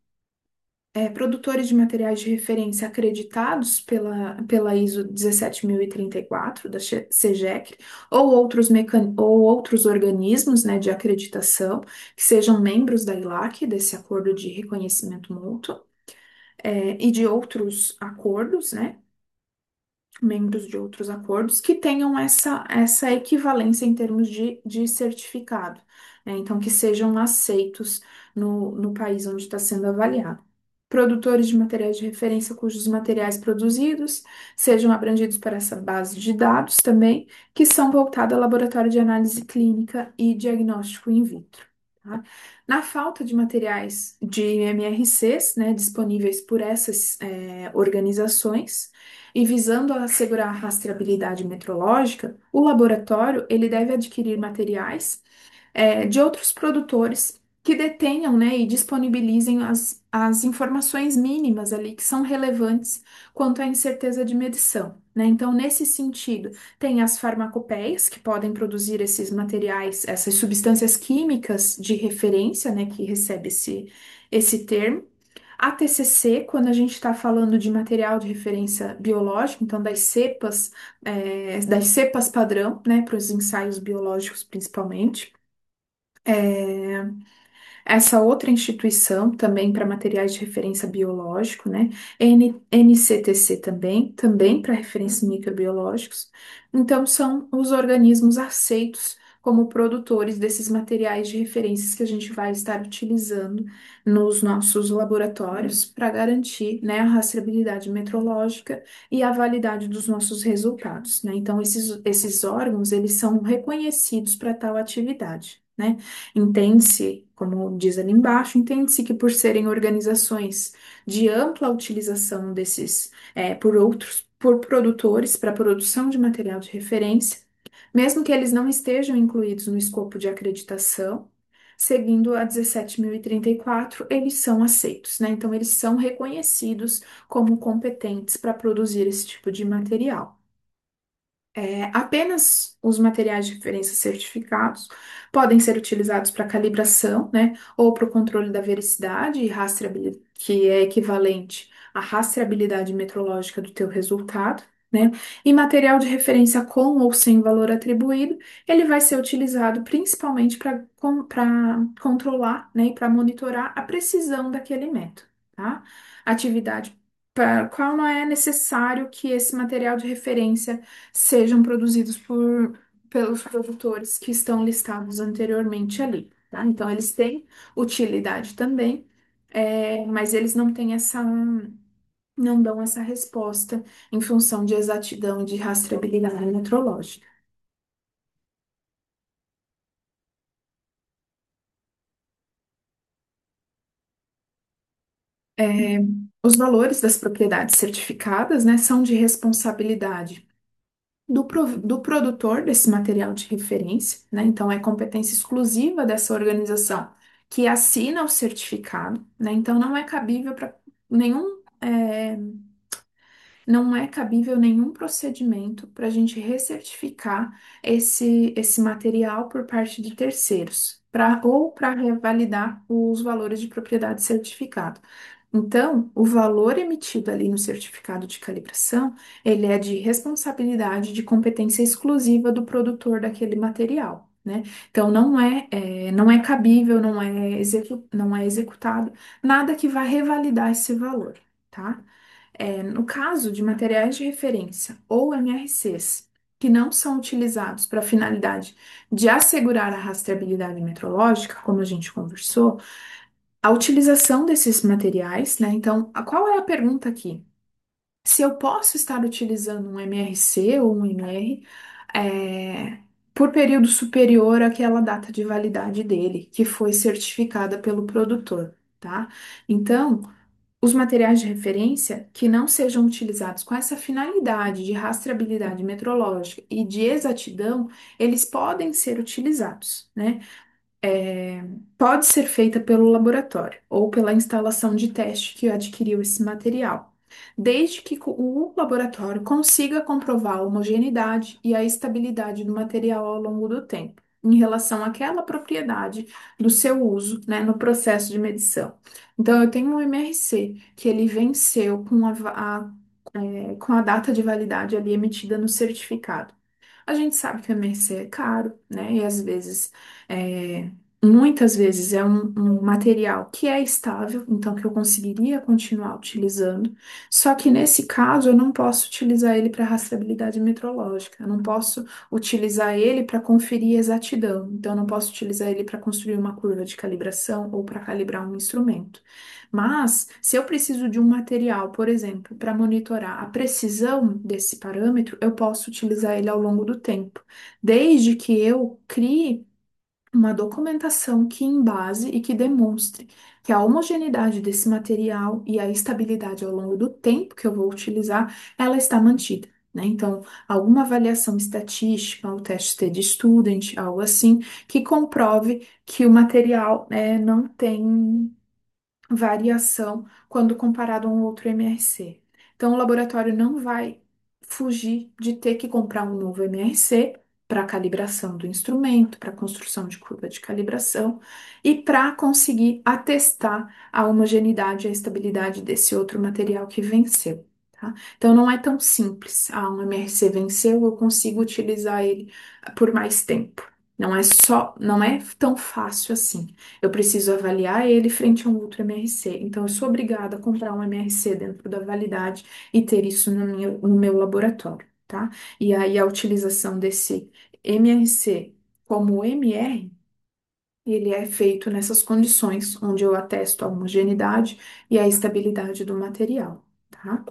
É, produtores de materiais de referência acreditados pela, pela ISO dezessete mil e trinta e quatro, da Che- CEGEC, ou outros, mecan... ou outros organismos, né, de acreditação, que sejam membros da I L A C, desse acordo de reconhecimento mútuo, é, e de outros acordos, né? Membros de outros acordos que tenham essa, essa equivalência em termos de, de certificado, né? Então, que sejam aceitos no, no país onde está sendo avaliado. Produtores de materiais de referência cujos materiais produzidos sejam abrangidos por essa base de dados também, que são voltados ao laboratório de análise clínica e diagnóstico in vitro. Tá? Na falta de materiais de M R Cs, né, disponíveis por essas, eh, organizações, e visando assegurar a rastreabilidade metrológica, o laboratório ele deve adquirir materiais é, de outros produtores que detenham, né, e disponibilizem as, as informações mínimas ali que são relevantes quanto à incerteza de medição, né? Então, nesse sentido, tem as farmacopeias que podem produzir esses materiais, essas substâncias químicas de referência, né, que recebe esse, esse termo. A T C C, quando a gente está falando de material de referência biológico, então das cepas, é, das cepas padrão, né, para os ensaios biológicos principalmente. É, essa outra instituição também para materiais de referência biológico, né? N- NCTC também, também para referências microbiológicos. Então, são os organismos aceitos como produtores desses materiais de referências que a gente vai estar utilizando nos nossos laboratórios para garantir, né, a rastreabilidade metrológica e a validade dos nossos resultados, né? Então, esses, esses órgãos, eles são reconhecidos para tal atividade, né? Entende-se, como diz ali embaixo, entende-se que por serem organizações de ampla utilização desses, é, por outros, por produtores para produção de material de referência, mesmo que eles não estejam incluídos no escopo de acreditação, seguindo a dezessete mil e trinta e quatro, eles são aceitos, né? Então, eles são reconhecidos como competentes para produzir esse tipo de material. É, apenas os materiais de referência certificados podem ser utilizados para calibração, né, ou para o controle da veracidade e rastreabilidade, que é equivalente à rastreabilidade metrológica do teu resultado, né? E material de referência com ou sem valor atribuído, ele vai ser utilizado principalmente para para controlar, né, e para monitorar a precisão daquele método, tá? Atividade para qual não é necessário que esse material de referência sejam produzidos por, pelos produtores que estão listados anteriormente ali, tá? Então, eles têm utilidade também, é, mas eles não têm essa, não dão essa resposta em função de exatidão e de rastreabilidade metrológica. É, os valores das propriedades certificadas, né, são de responsabilidade do, pro- do produtor desse material de referência, né? Então, é competência exclusiva dessa organização que assina o certificado, né? Então, não é cabível para nenhum, é, não é cabível nenhum procedimento para a gente recertificar esse, esse material por parte de terceiros, pra, ou para revalidar os valores de propriedade certificado. Então, o valor emitido ali no certificado de calibração, ele é de responsabilidade de competência exclusiva do produtor daquele material, né? Então, não é, é, não é cabível, não é, execu, não é executado nada que vá revalidar esse valor, tá? É, no caso de materiais de referência ou M R Cs que não são utilizados para a finalidade de assegurar a rastreabilidade metrológica, como a gente conversou, a utilização desses materiais, né? Então, a- qual é a pergunta aqui? Se eu posso estar utilizando um M R C ou um M R, é, por período superior àquela data de validade dele, que foi certificada pelo produtor, tá? Então, os materiais de referência que não sejam utilizados com essa finalidade de rastreabilidade metrológica e de exatidão, eles podem ser utilizados, né? É, pode ser feita pelo laboratório ou pela instalação de teste que adquiriu esse material, desde que co- o laboratório consiga comprovar a homogeneidade e a estabilidade do material ao longo do tempo, em relação àquela propriedade do seu uso, né, no processo de medição. Então, eu tenho um M R C que ele venceu com a, va- a- é, com a data de validade ali emitida no certificado. A gente sabe que o M R C é caro, né? E às vezes, é, muitas vezes é um, um material que é estável, então que eu conseguiria continuar utilizando. Só que nesse caso eu não posso utilizar ele para rastreabilidade metrológica, eu não posso utilizar ele para conferir exatidão, então eu não posso utilizar ele para construir uma curva de calibração ou para calibrar um instrumento. Mas, se eu preciso de um material, por exemplo, para monitorar a precisão desse parâmetro, eu posso utilizar ele ao longo do tempo, desde que eu crie uma documentação que embase e que demonstre que a homogeneidade desse material e a estabilidade ao longo do tempo que eu vou utilizar, ela está mantida. Né? Então, alguma avaliação estatística, o teste de student, algo assim, que comprove que o material, né, não tem variação quando comparado a um outro M R C. Então, o laboratório não vai fugir de ter que comprar um novo M R C para calibração do instrumento, para construção de curva de calibração e para conseguir atestar a homogeneidade e a estabilidade desse outro material que venceu. Tá? Então, não é tão simples. Ah, um M R C venceu, eu consigo utilizar ele por mais tempo. Não é só, não é tão fácil assim. Eu preciso avaliar ele frente a um outro M R C. Então, eu sou obrigada a comprar um M R C dentro da validade e ter isso no meu, no meu laboratório, tá? E aí, a utilização desse M R C como M R, ele é feito nessas condições, onde eu atesto a homogeneidade e a estabilidade do material, tá?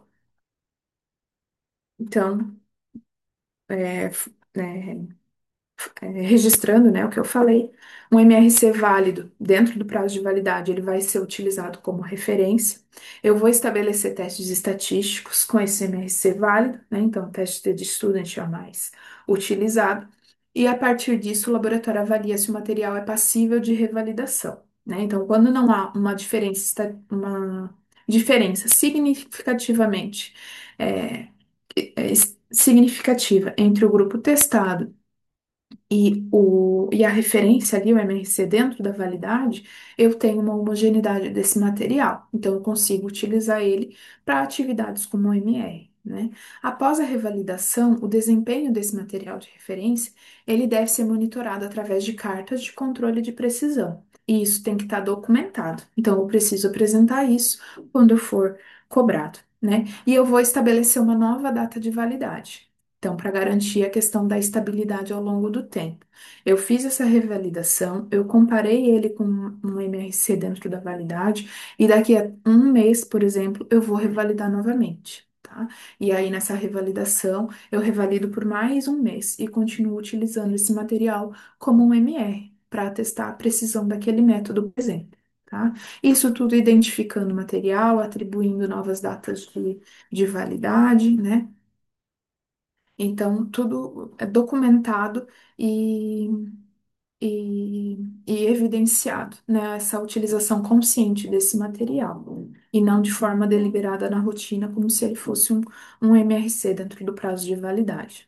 Então, é, f- é, é, registrando, né, o que eu falei, um M R C válido dentro do prazo de validade, ele vai ser utilizado como referência. Eu vou estabelecer testes estatísticos com esse M R C válido, né, então o teste de student é o mais utilizado. E a partir disso, o laboratório avalia se o material é passível de revalidação, né? Então, quando não há uma diferença, esta- uma diferença significativamente é, significativa entre o grupo testado e, o, e a referência ali, o M R C, dentro da validade, eu tenho uma homogeneidade desse material. Então, eu consigo utilizar ele para atividades como o M R, né? Após a revalidação, o desempenho desse material de referência, ele deve ser monitorado através de cartas de controle de precisão. E isso tem que estar documentado. Então, eu preciso apresentar isso quando eu for cobrado, né? E eu vou estabelecer uma nova data de validade. Então, para garantir a questão da estabilidade ao longo do tempo. Eu fiz essa revalidação, eu comparei ele com um M R C dentro da validade, e daqui a um mês, por exemplo, eu vou revalidar novamente, tá? E aí, nessa revalidação, eu revalido por mais um mês e continuo utilizando esse material como um M R, para testar a precisão daquele método, por exemplo. Tá? Isso tudo identificando o material, atribuindo novas datas de, de validade, né? Então, tudo é documentado e, e, e evidenciado, né? Essa utilização consciente desse material, e não de forma deliberada na rotina, como se ele fosse um, um M R C dentro do prazo de validade.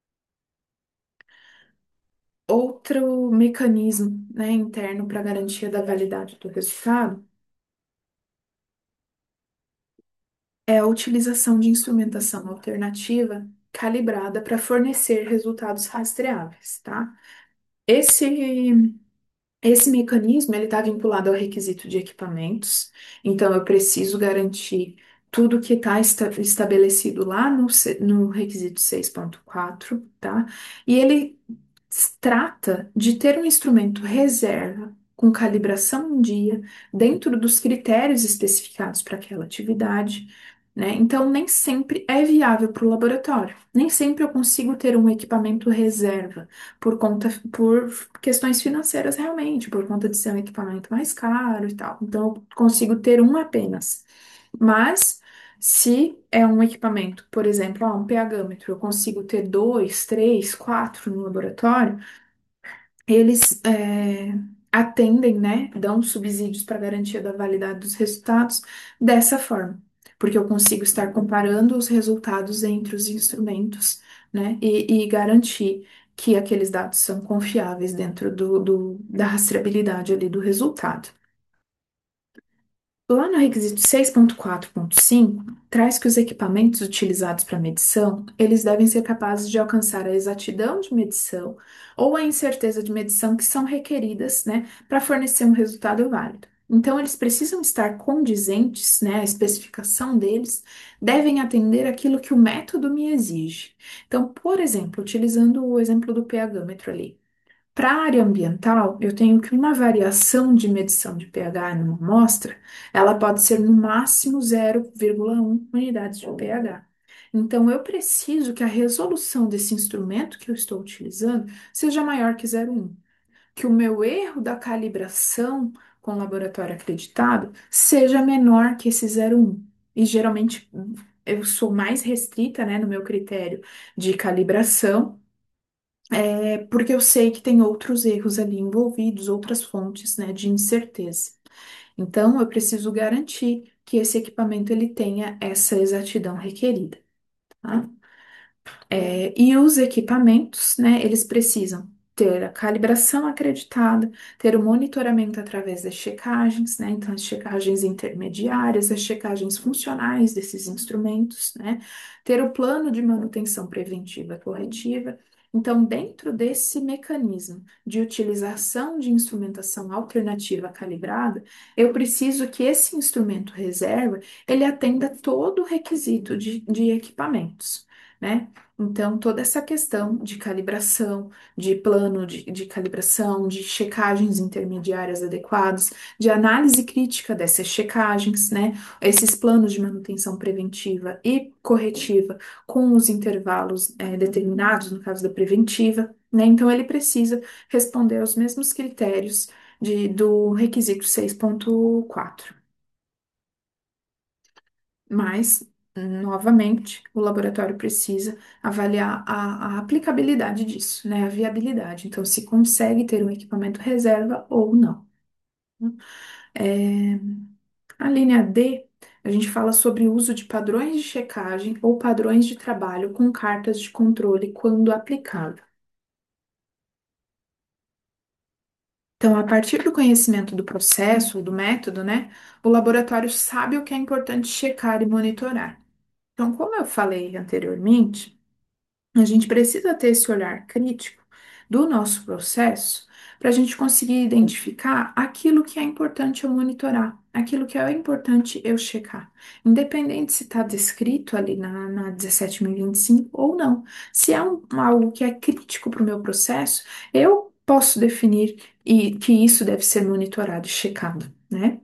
Outro mecanismo, né, interno para garantia da validade do resultado é a utilização de instrumentação alternativa calibrada para fornecer resultados rastreáveis, tá? Esse Esse mecanismo ele está vinculado ao requisito de equipamentos, então eu preciso garantir tudo que está estabelecido lá no, se- no requisito seis ponto quatro, tá? E ele s- trata de ter um instrumento reserva com calibração em dia dentro dos critérios especificados para aquela atividade, né? Então nem sempre é viável para o laboratório, nem sempre eu consigo ter um equipamento reserva por conta, por questões financeiras realmente, por conta de ser um equipamento mais caro e tal. Então, eu consigo ter um apenas. Mas, se é um equipamento, por exemplo, ah, um pHmetro, eu consigo ter dois, três, quatro no laboratório, eles é, atendem, né, dão subsídios para garantia da validade dos resultados dessa forma, porque eu consigo estar comparando os resultados entre os instrumentos, né, e, e garantir que aqueles dados são confiáveis dentro do, do- da rastreabilidade ali do resultado. Lá no requisito seis ponto quatro ponto cinco, traz que os equipamentos utilizados para medição, eles devem ser capazes de alcançar a exatidão de medição ou a incerteza de medição que são requeridas, né, para fornecer um resultado válido. Então, eles precisam estar condizentes, né, a especificação deles devem atender aquilo que o método me exige. Então, por exemplo, utilizando o exemplo do pHmetro ali. Para a área ambiental, eu tenho que uma variação de medição de pH numa amostra, ela pode ser no máximo zero vírgula um unidades de pH. Então, eu preciso que a resolução desse instrumento que eu estou utilizando seja maior que zero vírgula um, que o meu erro da calibração com o laboratório acreditado seja menor que esse zero vírgula um. E geralmente eu sou mais restrita, né, no meu critério de calibração, é porque eu sei que tem outros erros ali envolvidos, outras fontes, né, de incerteza. Então, eu preciso garantir que esse equipamento ele tenha essa exatidão requerida, tá? É, e os equipamentos, né, eles precisam ter a calibração acreditada, ter o monitoramento através das checagens, né, então as checagens intermediárias, as checagens funcionais desses instrumentos, né, ter o plano de manutenção preventiva e corretiva. Então, dentro desse mecanismo de utilização de instrumentação alternativa calibrada, eu preciso que esse instrumento reserva ele atenda todo o requisito de, de equipamentos, né? Então, toda essa questão de calibração, de plano de, de calibração, de checagens intermediárias adequadas, de análise crítica dessas checagens, né? Esses planos de manutenção preventiva e corretiva com os intervalos eh, determinados, no caso da preventiva, né? Então, ele precisa responder aos mesmos critérios de, do requisito seis ponto quatro. Mas, novamente, o laboratório precisa avaliar a, a aplicabilidade disso, né? A viabilidade. Então, se consegue ter um equipamento reserva ou não. É, a linha D, A gente fala sobre o uso de padrões de checagem ou padrões de trabalho com cartas de controle quando aplicável. Então, a partir do conhecimento do processo, do método, né, o laboratório sabe o que é importante checar e monitorar. Então, como eu falei anteriormente, a gente precisa ter esse olhar crítico do nosso processo para a gente conseguir identificar aquilo que é importante eu monitorar, aquilo que é importante eu checar, independente se está descrito ali na, na dezessete mil e vinte e cinco ou não. Se é um- algo que é crítico para o meu processo, eu posso definir e que isso deve ser monitorado e checado, né?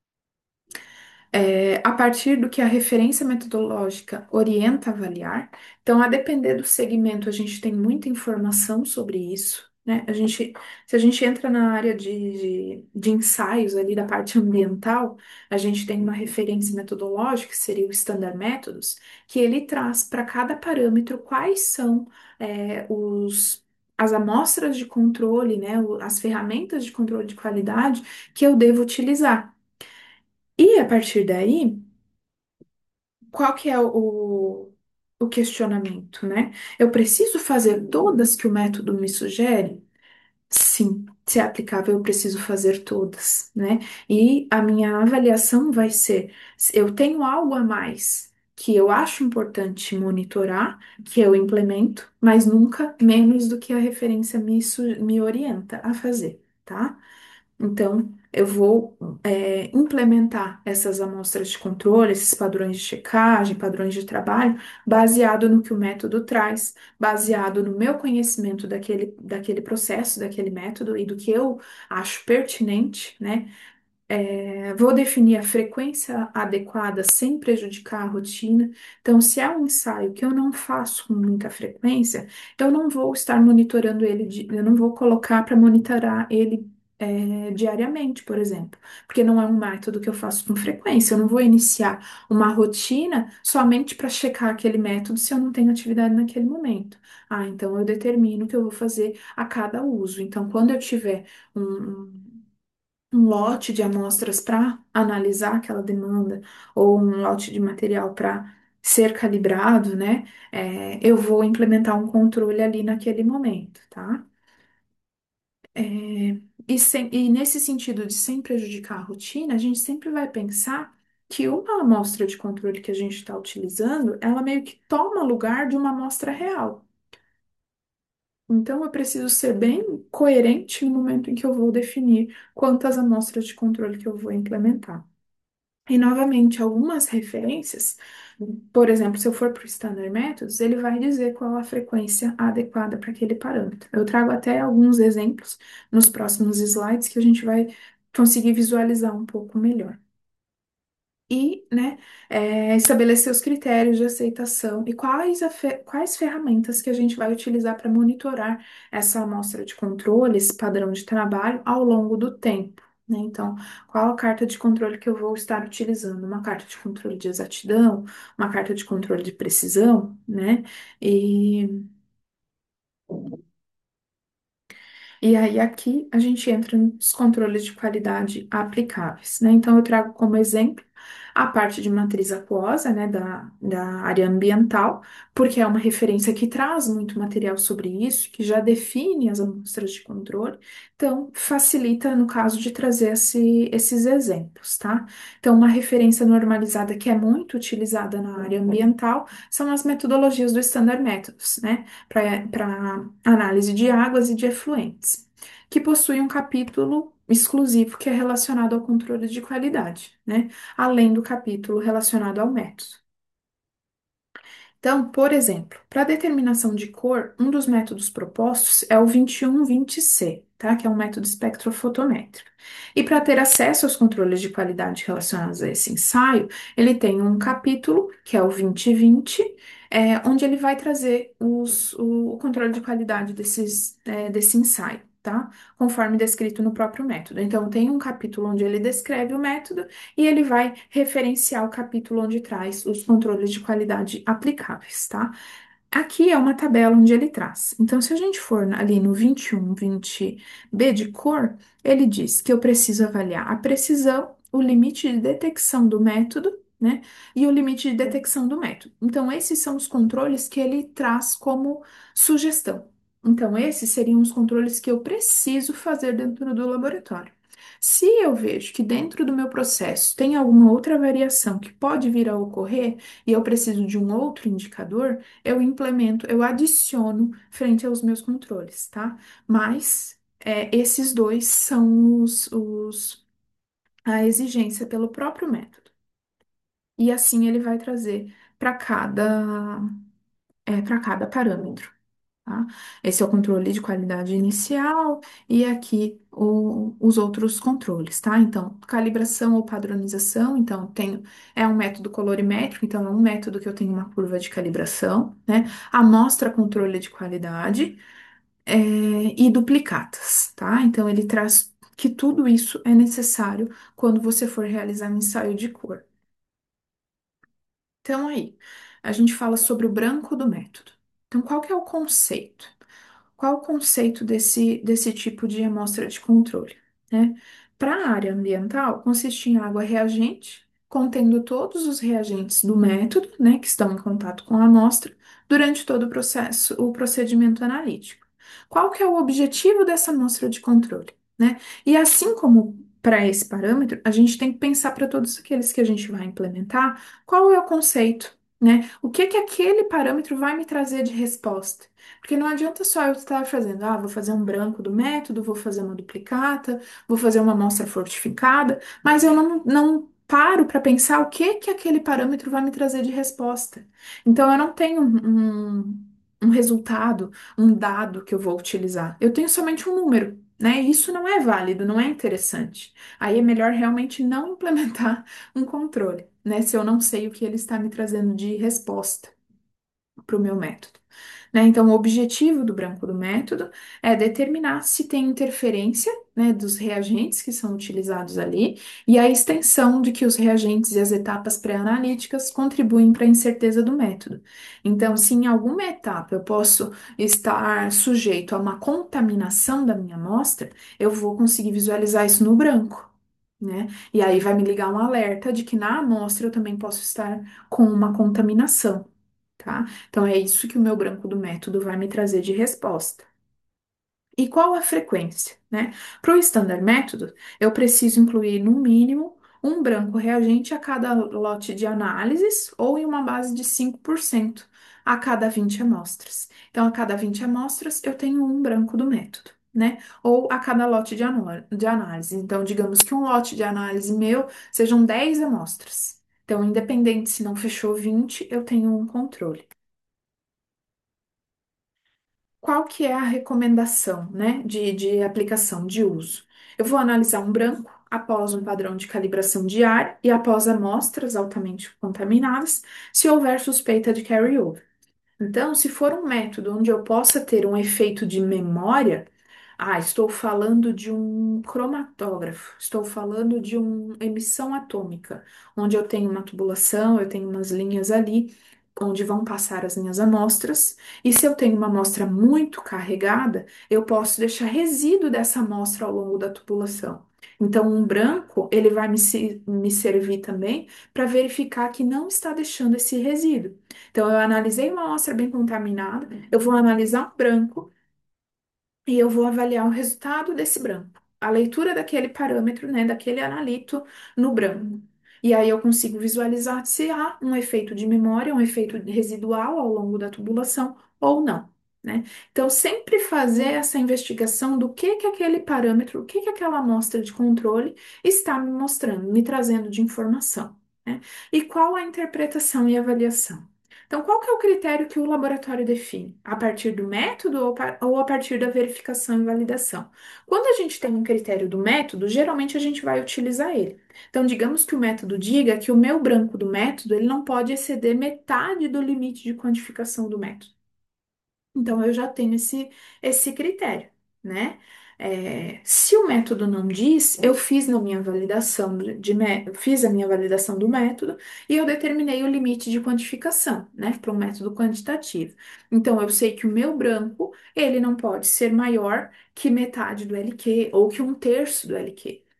É, a partir do que a referência metodológica orienta a avaliar. Então, a depender do segmento, a gente tem muita informação sobre isso, né? A gente, se a gente entra na área de, de, de ensaios ali da parte ambiental, a gente tem uma referência metodológica, que seria o Standard Métodos, que ele traz para cada parâmetro quais são é, os as amostras de controle, né, o- as ferramentas de controle de qualidade que eu devo utilizar. E a partir daí, qual que é o, o questionamento, né? Eu preciso fazer todas que o método me sugere? Sim, se é aplicável, eu preciso fazer todas, né? E a minha avaliação vai ser: se eu tenho algo a mais que eu acho importante monitorar, que eu implemento, mas nunca menos do que a referência me, su- me orienta a fazer, tá? Então, eu vou é, implementar essas amostras de controle, esses padrões de checagem, padrões de trabalho, baseado no que o método traz, baseado no meu conhecimento daquele, daquele processo, daquele método e do que eu acho pertinente, né? É, vou definir a frequência adequada sem prejudicar a rotina. Então, se é um ensaio que eu não faço com muita frequência, eu não vou estar monitorando ele, di- eu não vou colocar para monitorar ele, é, diariamente, por exemplo, porque não é um método que eu faço com frequência. Eu não vou iniciar uma rotina somente para checar aquele método se eu não tenho atividade naquele momento. Ah, então eu determino o que eu vou fazer a cada uso. Então, quando eu tiver um, um um lote de amostras para analisar aquela demanda ou um lote de material para ser calibrado, né? É, eu vou implementar um controle ali naquele momento, tá? É, e, sem- e nesse sentido de sem prejudicar a rotina, a gente sempre vai pensar que uma amostra de controle que a gente está utilizando, ela meio que toma lugar de uma amostra real. Então, eu preciso ser bem coerente no momento em que eu vou definir quantas amostras de controle que eu vou implementar. E, novamente, algumas referências, por exemplo, se eu for para o Standard Methods, ele vai dizer qual a frequência adequada para aquele parâmetro. Eu trago até alguns exemplos nos próximos slides que a gente vai conseguir visualizar um pouco melhor e, né, é, estabelecer os critérios de aceitação e quais, a fe- quais ferramentas que a gente vai utilizar para monitorar essa amostra de controle, esse padrão de trabalho ao longo do tempo, né? Então, qual a carta de controle que eu vou estar utilizando? Uma carta de controle de exatidão, uma carta de controle de precisão, né? E E aí, aqui a gente entra nos controles de qualidade aplicáveis, né? Então, eu trago como exemplo a parte de matriz aquosa, né, da, da área ambiental, porque é uma referência que traz muito material sobre isso, que já define as amostras de controle, então facilita no caso de trazer esse- esses exemplos, tá? Então, uma referência normalizada que é muito utilizada na área ambiental são as metodologias do Standard Methods, né? Para análise de águas e de efluentes, que possui um capítulo exclusivo que é relacionado ao controle de qualidade, né? Além do capítulo relacionado ao método. Então, por exemplo, para determinação de cor, um dos métodos propostos é o vinte e um vinte C, tá? Que é um método espectrofotométrico. E para ter acesso aos controles de qualidade relacionados a esse ensaio, ele tem um capítulo, que é o vinte e vinte, é, onde ele vai trazer os- o, o controle de qualidade desses, é, desse ensaio, tá? Conforme descrito no próprio método. Então, tem um capítulo onde ele descreve o método e ele vai referenciar o capítulo onde traz os controles de qualidade aplicáveis, tá? Aqui é uma tabela onde ele traz. Então, se a gente for ali no vinte e um, vinte B de cor, ele diz que eu preciso avaliar a precisão, o limite de detecção do método né? E o limite de detecção do método. Então, esses são os controles que ele traz como sugestão. Então, esses seriam os controles que eu preciso fazer dentro do laboratório. Se eu vejo que dentro do meu processo tem alguma outra variação que pode vir a ocorrer e eu preciso de um outro indicador, eu implemento, eu adiciono frente aos meus controles, tá? Mas é, esses dois são os, os- a exigência pelo próprio método. E assim ele vai trazer para cada, é, para cada parâmetro. Tá? Esse é o controle de qualidade inicial e aqui o- os outros controles, tá? Então, calibração ou padronização, então tenho é um método colorimétrico, então é um método que eu tenho uma curva de calibração, né? Amostra controle de qualidade é, e duplicatas, tá? Então ele traz que tudo isso é necessário quando você for realizar um ensaio de cor. Então aí, a gente fala sobre o branco do método. Então, qual que é o conceito? Qual o conceito desse, desse tipo de amostra de controle, né? Para a área ambiental, consiste em água reagente, contendo todos os reagentes do método, né, que estão em contato com a amostra, durante todo o processo, o procedimento analítico. Qual que é o objetivo dessa amostra de controle, né? E assim como para esse parâmetro, a gente tem que pensar para todos aqueles que a gente vai implementar, qual é o conceito, né? O que que aquele parâmetro vai me trazer de resposta? Porque não adianta só eu estar fazendo, ah, vou fazer um branco do método, vou fazer uma duplicata, vou fazer uma amostra fortificada, mas eu não, não paro para pensar o que que aquele parâmetro vai me trazer de resposta. Então, eu não tenho um, um resultado, um dado que eu vou utilizar. Eu tenho somente um número, né? E isso não é válido, não é interessante. Aí é melhor realmente não implementar um controle, né? Se eu não sei o que ele está me trazendo de resposta para o meu método, né? Então, o objetivo do branco do método é determinar se tem interferência, né, dos reagentes que são utilizados ali e a extensão de que os reagentes e as etapas pré-analíticas contribuem para a incerteza do método. Então, se em alguma etapa eu posso estar sujeito a uma contaminação da minha amostra, eu vou conseguir visualizar isso no branco. Né? E aí vai me ligar um alerta de que na amostra eu também posso estar com uma contaminação, tá? Então é isso que o meu branco do método vai me trazer de resposta. E qual a frequência, né? Para o Standard método, eu preciso incluir no mínimo um branco reagente a cada lote de análises ou em uma base de cinco por cento a cada vinte amostras. Então, a cada vinte amostras, eu tenho um branco do método, né? Ou a cada lote de, anó- de análise. Então, digamos que um lote de análise meu sejam dez amostras. Então, independente se não fechou vinte, eu tenho um controle. Qual que é a recomendação, né, de, de aplicação, de uso? Eu vou analisar um branco após um padrão de calibração diária e após amostras altamente contaminadas, se houver suspeita de carryover. Então, se for um método onde eu possa ter um efeito de memória, ah, estou falando de um cromatógrafo, estou falando de uma emissão atômica, onde eu tenho uma tubulação, eu tenho umas linhas ali, onde vão passar as minhas amostras, e se eu tenho uma amostra muito carregada, eu posso deixar resíduo dessa amostra ao longo da tubulação. Então, um branco, ele vai me, se- me servir também para verificar que não está deixando esse resíduo. Então, eu analisei uma amostra bem contaminada, eu vou analisar um branco e eu vou avaliar o resultado desse branco, a leitura daquele parâmetro, né, daquele analito no branco. E aí eu consigo visualizar se há um efeito de memória, um efeito residual ao longo da tubulação ou não, né? Então, sempre fazer essa investigação do que que aquele parâmetro, o que que aquela amostra de controle está me mostrando, me trazendo de informação, né? E qual a interpretação e avaliação? Então, qual que é o critério que o laboratório define? A partir do método ou, pa- ou a partir da verificação e validação? Quando a gente tem um critério do método, geralmente a gente vai utilizar ele. Então, digamos que o método diga que o meu branco do método ele não pode exceder metade do limite de quantificação do método. Então, eu já tenho esse, esse critério, né? É, se o método não diz, eu fiz na minha validação de, de mé- eu fiz a minha validação do método e eu determinei o limite de quantificação, né, para um método quantitativo. Então, eu sei que o meu branco, ele não pode ser maior que metade do L Q ou que um terço do L Q.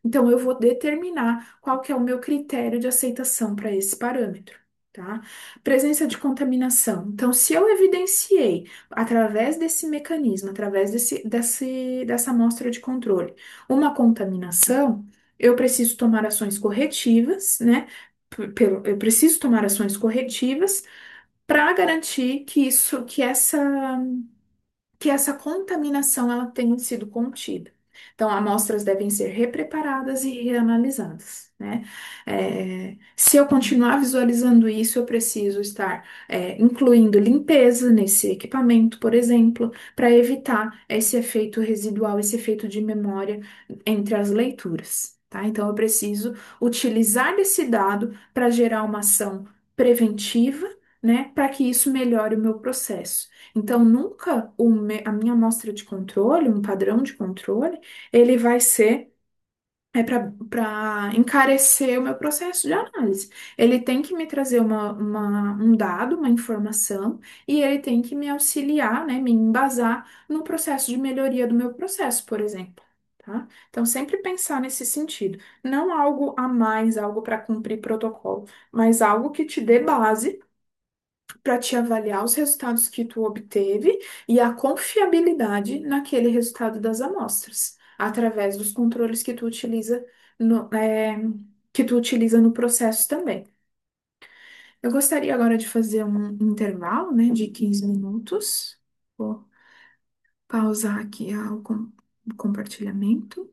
Então, eu vou determinar qual que é o meu critério de aceitação para esse parâmetro, tá? Presença de contaminação. Então, se eu evidenciei, através desse mecanismo, através desse, desse, dessa amostra de controle, uma contaminação, eu preciso tomar ações corretivas, né? P- pelo- Eu preciso tomar ações corretivas para garantir que isso, que essa que essa contaminação ela tenha sido contida. Então, amostras devem ser repreparadas e reanalisadas, né? É, se eu continuar visualizando isso, eu preciso estar, é, incluindo limpeza nesse equipamento, por exemplo, para evitar esse efeito residual, esse efeito de memória entre as leituras, tá? Então, eu preciso utilizar desse dado para gerar uma ação preventiva, né? Para que isso melhore o meu processo. Então, nunca o me- a minha amostra de controle, um padrão de controle, ele vai ser é para encarecer o meu processo de análise. Ele tem que me trazer uma, uma- um dado, uma informação, e ele tem que me auxiliar, né, me embasar no processo de melhoria do meu processo, por exemplo. Tá? Então, sempre pensar nesse sentido. Não algo a mais, algo para cumprir protocolo, mas algo que te dê base para te avaliar os resultados que tu obteve e a confiabilidade naquele resultado das amostras, através dos controles que tu utiliza no, é, que tu utiliza no processo também. Eu gostaria agora de fazer um intervalo, né, de quinze minutos. Vou pausar aqui o com- o compartilhamento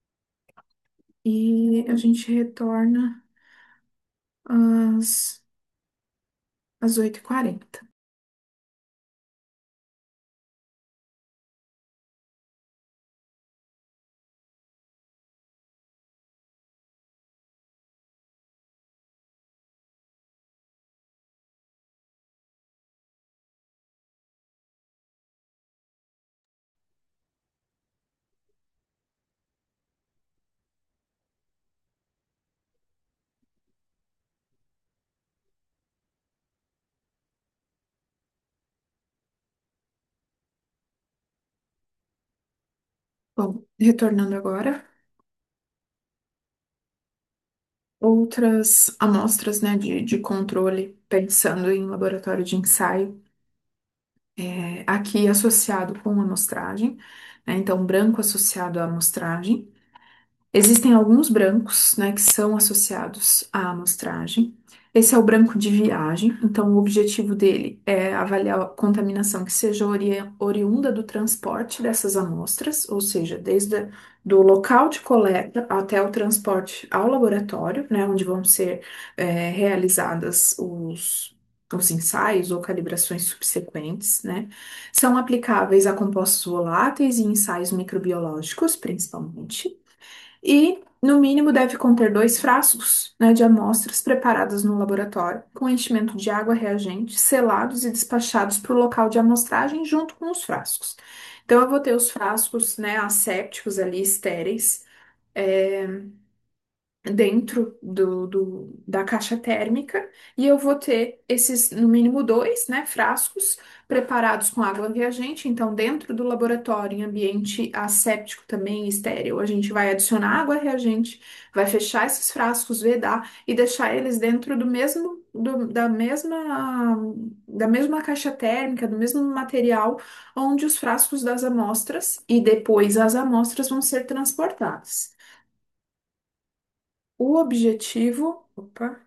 e a gente retorna às, às oito e quarenta. Bom, retornando agora. Outras amostras, né, de, de controle, pensando em laboratório de ensaio, é, aqui associado com amostragem, né, então branco associado à amostragem. Existem alguns brancos, né, que são associados à amostragem. Esse é o branco de viagem, então o objetivo dele é avaliar a contaminação que seja ori- oriunda do transporte dessas amostras, ou seja, desde a- do local de coleta até o transporte ao laboratório, né, onde vão ser é, realizadas os, os ensaios ou calibrações subsequentes, né. São aplicáveis a compostos voláteis e ensaios microbiológicos, principalmente. E, no mínimo, deve conter dois frascos, né, de amostras preparadas no laboratório, com enchimento de água reagente, selados e despachados para o local de amostragem junto com os frascos. Então, eu vou ter os frascos, né, assépticos ali, estéreis, é, dentro do, do- da caixa térmica e eu vou ter esses, no mínimo dois, né, frascos preparados com água reagente. Então, dentro do laboratório, em ambiente asséptico também estéril, a gente vai adicionar água reagente, vai fechar esses frascos, vedar e deixar eles dentro do mesmo, do- da mesma, da mesma caixa térmica, do mesmo material onde os frascos das amostras e depois as amostras vão ser transportadas. O objetivo. Opa.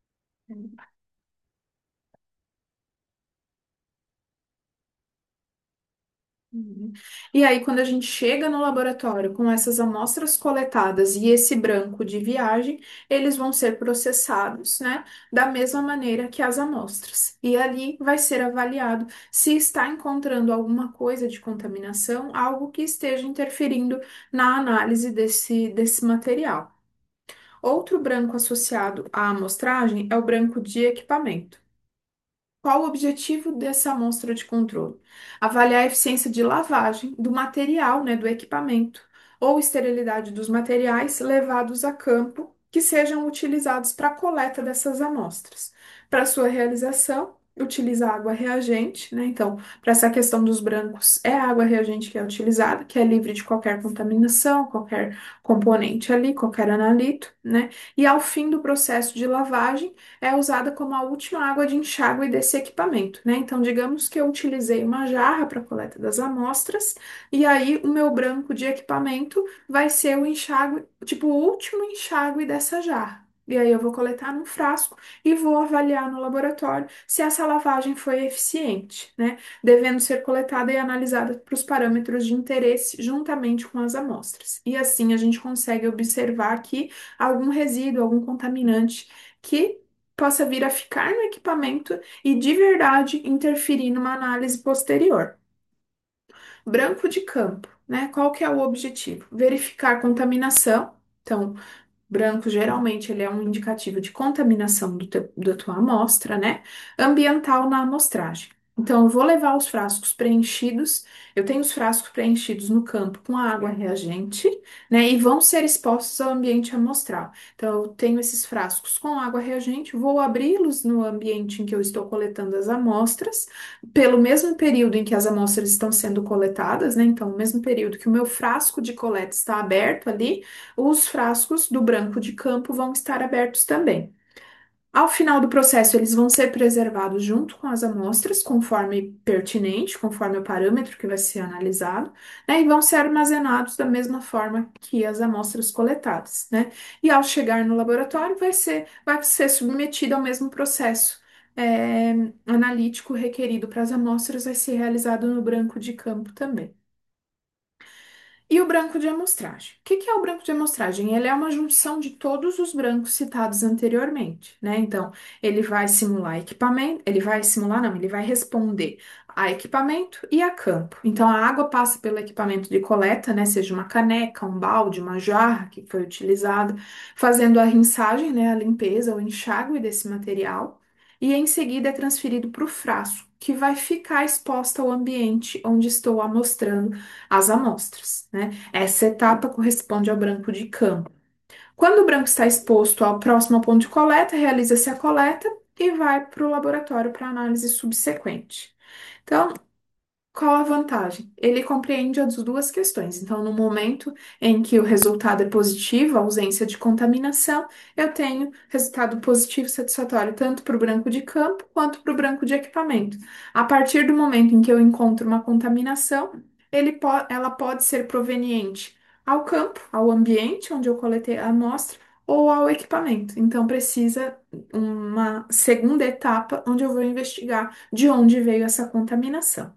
Uhum. E aí, quando a gente chega no laboratório com essas amostras coletadas e esse branco de viagem, eles vão ser processados, né, da mesma maneira que as amostras. E ali vai ser avaliado se está encontrando alguma coisa de contaminação, algo que esteja interferindo na análise desse, desse material. Outro branco associado à amostragem é o branco de equipamento. Qual o objetivo dessa amostra de controle? Avaliar a eficiência de lavagem do material, né, do equipamento, ou esterilidade dos materiais levados a campo que sejam utilizados para a coleta dessas amostras. Para sua realização, utiliza água reagente, né? Então, para essa questão dos brancos, é a água reagente que é utilizada, que é livre de qualquer contaminação, qualquer componente ali, qualquer analito, né? E ao fim do processo de lavagem, é usada como a última água de enxágue desse equipamento, né? Então, digamos que eu utilizei uma jarra para coleta das amostras, e aí o meu branco de equipamento vai ser o enxágue, tipo, o último enxágue dessa jarra. E aí eu vou coletar no frasco e vou avaliar no laboratório se essa lavagem foi eficiente, né? Devendo ser coletada e analisada para os parâmetros de interesse juntamente com as amostras. E assim a gente consegue observar aqui algum resíduo, algum contaminante que possa vir a ficar no equipamento e de verdade interferir numa análise posterior. Branco de campo, né? Qual que é o objetivo? Verificar contaminação. Então, branco, geralmente, ele é um indicativo de contaminação do teu, da tua amostra, né? Ambiental na amostragem. Então, eu vou levar os frascos preenchidos. Eu tenho os frascos preenchidos no campo com a água reagente, né? E vão ser expostos ao ambiente amostral. Então, eu tenho esses frascos com água reagente, vou abri-los no ambiente em que eu estou coletando as amostras, pelo mesmo período em que as amostras estão sendo coletadas, né? Então, o mesmo período que o meu frasco de coleta está aberto ali, os frascos do branco de campo vão estar abertos também. Ao final do processo, eles vão ser preservados junto com as amostras, conforme pertinente, conforme o parâmetro que vai ser analisado, né? E vão ser armazenados da mesma forma que as amostras coletadas, né? E ao chegar no laboratório, vai ser, vai ser submetido ao mesmo processo. é, analítico requerido para as amostras vai ser realizado no branco de campo também. E o branco de amostragem. O que que é o branco de amostragem? Ele é uma junção de todos os brancos citados anteriormente, né? Então, ele vai simular equipamento, ele vai simular, não, ele vai responder a equipamento e a campo. Então, a água passa pelo equipamento de coleta, né? Seja uma caneca, um balde, uma jarra que foi utilizada, fazendo a rinçagem, né? A limpeza, o enxágue desse material. E em seguida é transferido para o frasco, que vai ficar exposto ao ambiente onde estou amostrando as amostras, né? Essa etapa corresponde ao branco de campo. Quando o branco está exposto ao próximo ponto de coleta, realiza-se a coleta e vai para o laboratório para análise subsequente. Então, qual a vantagem? Ele compreende as duas questões. Então, no momento em que o resultado é positivo, a ausência de contaminação, eu tenho resultado positivo satisfatório tanto para o branco de campo quanto para o branco de equipamento. A partir do momento em que eu encontro uma contaminação, ele po- ela pode ser proveniente ao campo, ao ambiente onde eu coletei a amostra, ou ao equipamento. Então, precisa uma segunda etapa onde eu vou investigar de onde veio essa contaminação.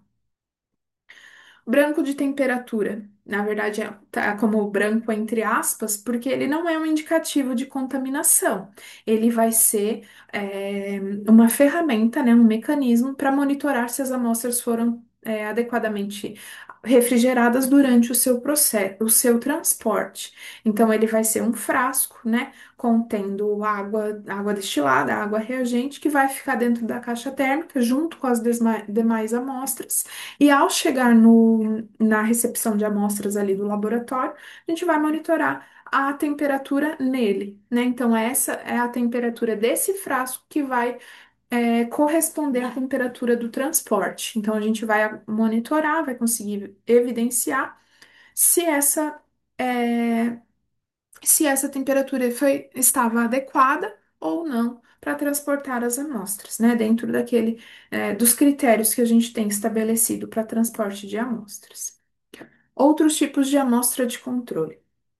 Branco de temperatura. Na verdade, é tá como branco entre aspas, porque ele não é um indicativo de contaminação. Ele vai ser é, uma ferramenta, né, um mecanismo para monitorar se as amostras foram é, adequadamente refrigeradas durante o seu processo, o seu transporte. Então, ele vai ser um frasco, né, contendo água, água destilada, água reagente, que vai ficar dentro da caixa térmica junto com as desma- demais amostras. E ao chegar no, na recepção de amostras ali do laboratório, a gente vai monitorar a temperatura nele, né? Então, essa é a temperatura desse frasco que vai é, corresponder à temperatura do transporte. Então, a gente vai monitorar, vai conseguir evidenciar se essa, é, se essa temperatura foi, estava adequada ou não para transportar as amostras, né? Dentro daquele, é, dos critérios que a gente tem estabelecido para transporte de amostras. Outros tipos de amostra de controle.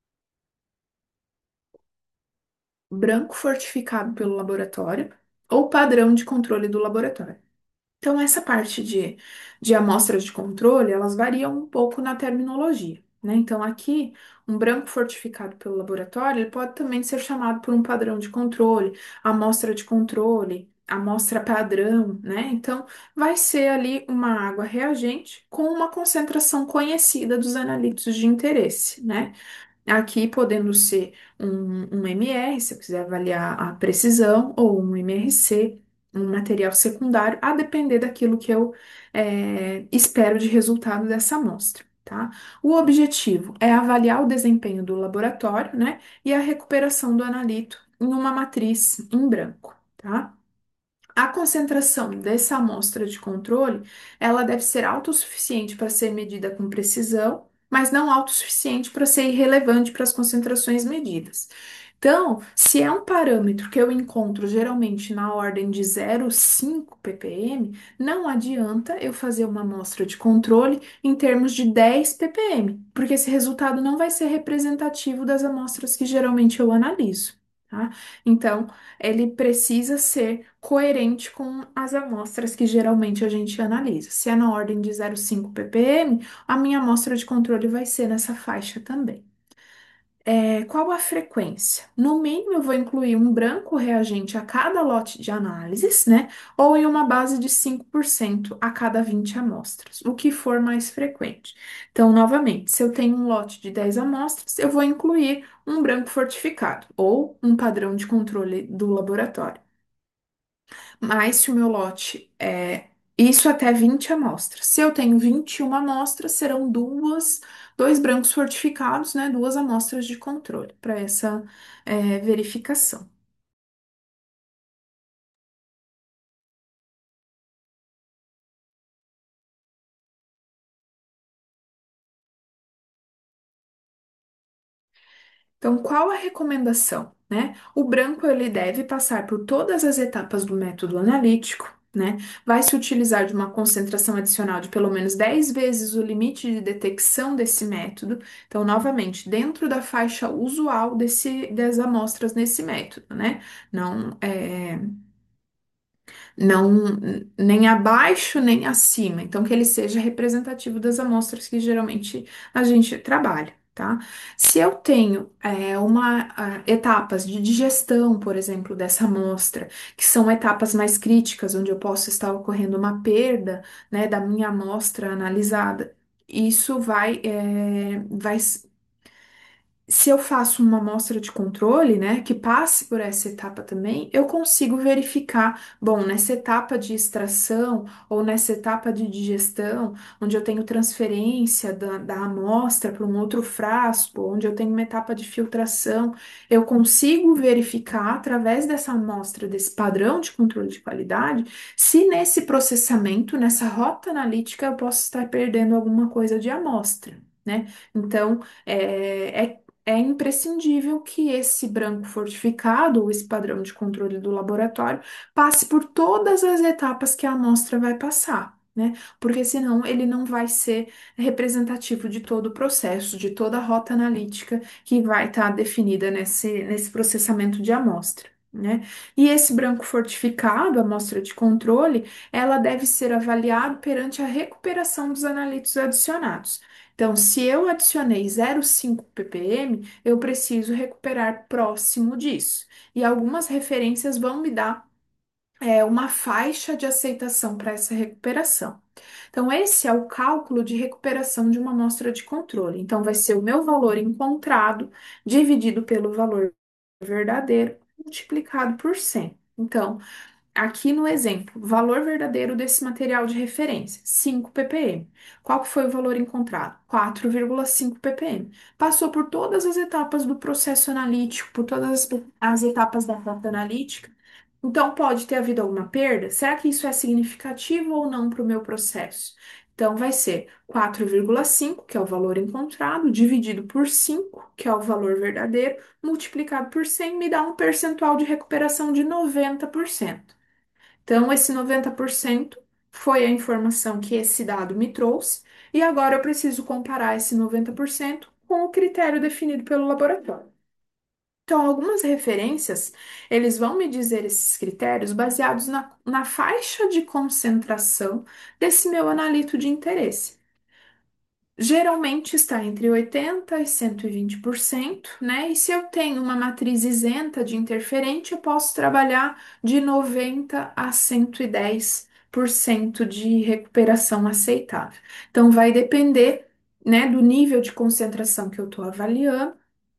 Branco fortificado pelo laboratório ou padrão de controle do laboratório. Então, essa parte de, de amostras de controle, elas variam um pouco na terminologia, né? Então, aqui, um branco fortificado pelo laboratório, ele pode também ser chamado por um padrão de controle, amostra de controle, amostra padrão, né? Então, vai ser ali uma água reagente com uma concentração conhecida dos analíticos de interesse, né? Aqui podendo ser um, um M R, se eu quiser avaliar a precisão, ou um M R C, um material secundário, a depender daquilo que eu é, espero de resultado dessa amostra, tá? O objetivo é avaliar o desempenho do laboratório, né, e a recuperação do analito em uma matriz em branco, tá? A concentração dessa amostra de controle, ela deve ser autossuficiente para ser medida com precisão, mas não autossuficiente para ser irrelevante para as concentrações medidas. Então, se é um parâmetro que eu encontro geralmente na ordem de zero vírgula cinco ppm, não adianta eu fazer uma amostra de controle em termos de dez ppm, porque esse resultado não vai ser representativo das amostras que geralmente eu analiso, tá? Então, ele precisa ser coerente com as amostras que geralmente a gente analisa. Se é na ordem de zero vírgula cinco ppm, a minha amostra de controle vai ser nessa faixa também. É, qual a frequência? No mínimo, eu vou incluir um branco reagente a cada lote de análises, né? Ou em uma base de cinco por cento a cada vinte amostras, o que for mais frequente. Então, novamente, se eu tenho um lote de dez amostras, eu vou incluir um branco fortificado ou um padrão de controle do laboratório. Mas se o meu lote é isso até vinte amostras. Se eu tenho vinte e uma amostras, serão duas, dois brancos fortificados, né? Duas amostras de controle para essa é, verificação. Então, qual a recomendação, né? O branco ele deve passar por todas as etapas do método analítico, né? Vai se utilizar de uma concentração adicional de pelo menos dez vezes o limite de detecção desse método. Então, novamente, dentro da faixa usual desse, das amostras nesse método, né? Não é não nem abaixo nem acima, então que ele seja representativo das amostras que geralmente a gente trabalha, tá? Se eu tenho é, uma ah, etapas de digestão, por exemplo, dessa amostra, que são etapas mais críticas, onde eu posso estar ocorrendo uma perda, né, da minha amostra analisada, isso vai, é, vai se eu faço uma amostra de controle, né, que passe por essa etapa também, eu consigo verificar, bom, nessa etapa de extração ou nessa etapa de digestão, onde eu tenho transferência da, da amostra para um outro frasco, onde eu tenho uma etapa de filtração, eu consigo verificar através dessa amostra, desse padrão de controle de qualidade, se nesse processamento, nessa rota analítica, eu posso estar perdendo alguma coisa de amostra, né? Então, é, é é imprescindível que esse branco fortificado, ou esse padrão de controle do laboratório, passe por todas as etapas que a amostra vai passar, né? Porque senão ele não vai ser representativo de todo o processo, de toda a rota analítica que vai estar definida nesse, nesse processamento de amostra. Né? E esse branco fortificado, a amostra de controle, ela deve ser avaliada perante a recuperação dos analitos adicionados. Então, se eu adicionei zero vírgula cinco ppm, eu preciso recuperar próximo disso. E algumas referências vão me dar é, uma faixa de aceitação para essa recuperação. Então, esse é o cálculo de recuperação de uma amostra de controle. Então, vai ser o meu valor encontrado dividido pelo valor verdadeiro multiplicado por cem. Então, aqui no exemplo, valor verdadeiro desse material de referência, cinco ppm. Qual que foi o valor encontrado? quatro vírgula cinco ppm. Passou por todas as etapas do processo analítico, por todas as, as etapas da rota analítica. Então, pode ter havido alguma perda? Será que isso é significativo ou não para o meu processo? Então, vai ser quatro vírgula cinco, que é o valor encontrado, dividido por cinco, que é o valor verdadeiro, multiplicado por cem, me dá um percentual de recuperação de noventa por cento. Então, esse noventa por cento foi a informação que esse dado me trouxe, e agora eu preciso comparar esse noventa por cento com o critério definido pelo laboratório. Então, algumas referências, eles vão me dizer esses critérios baseados na, na faixa de concentração desse meu analito de interesse. Geralmente está entre oitenta por cento e cento e vinte por cento, né? E se eu tenho uma matriz isenta de interferente, eu posso trabalhar de noventa a cento e dez por cento de recuperação aceitável. Então, vai depender, né, do nível de concentração que eu estou avaliando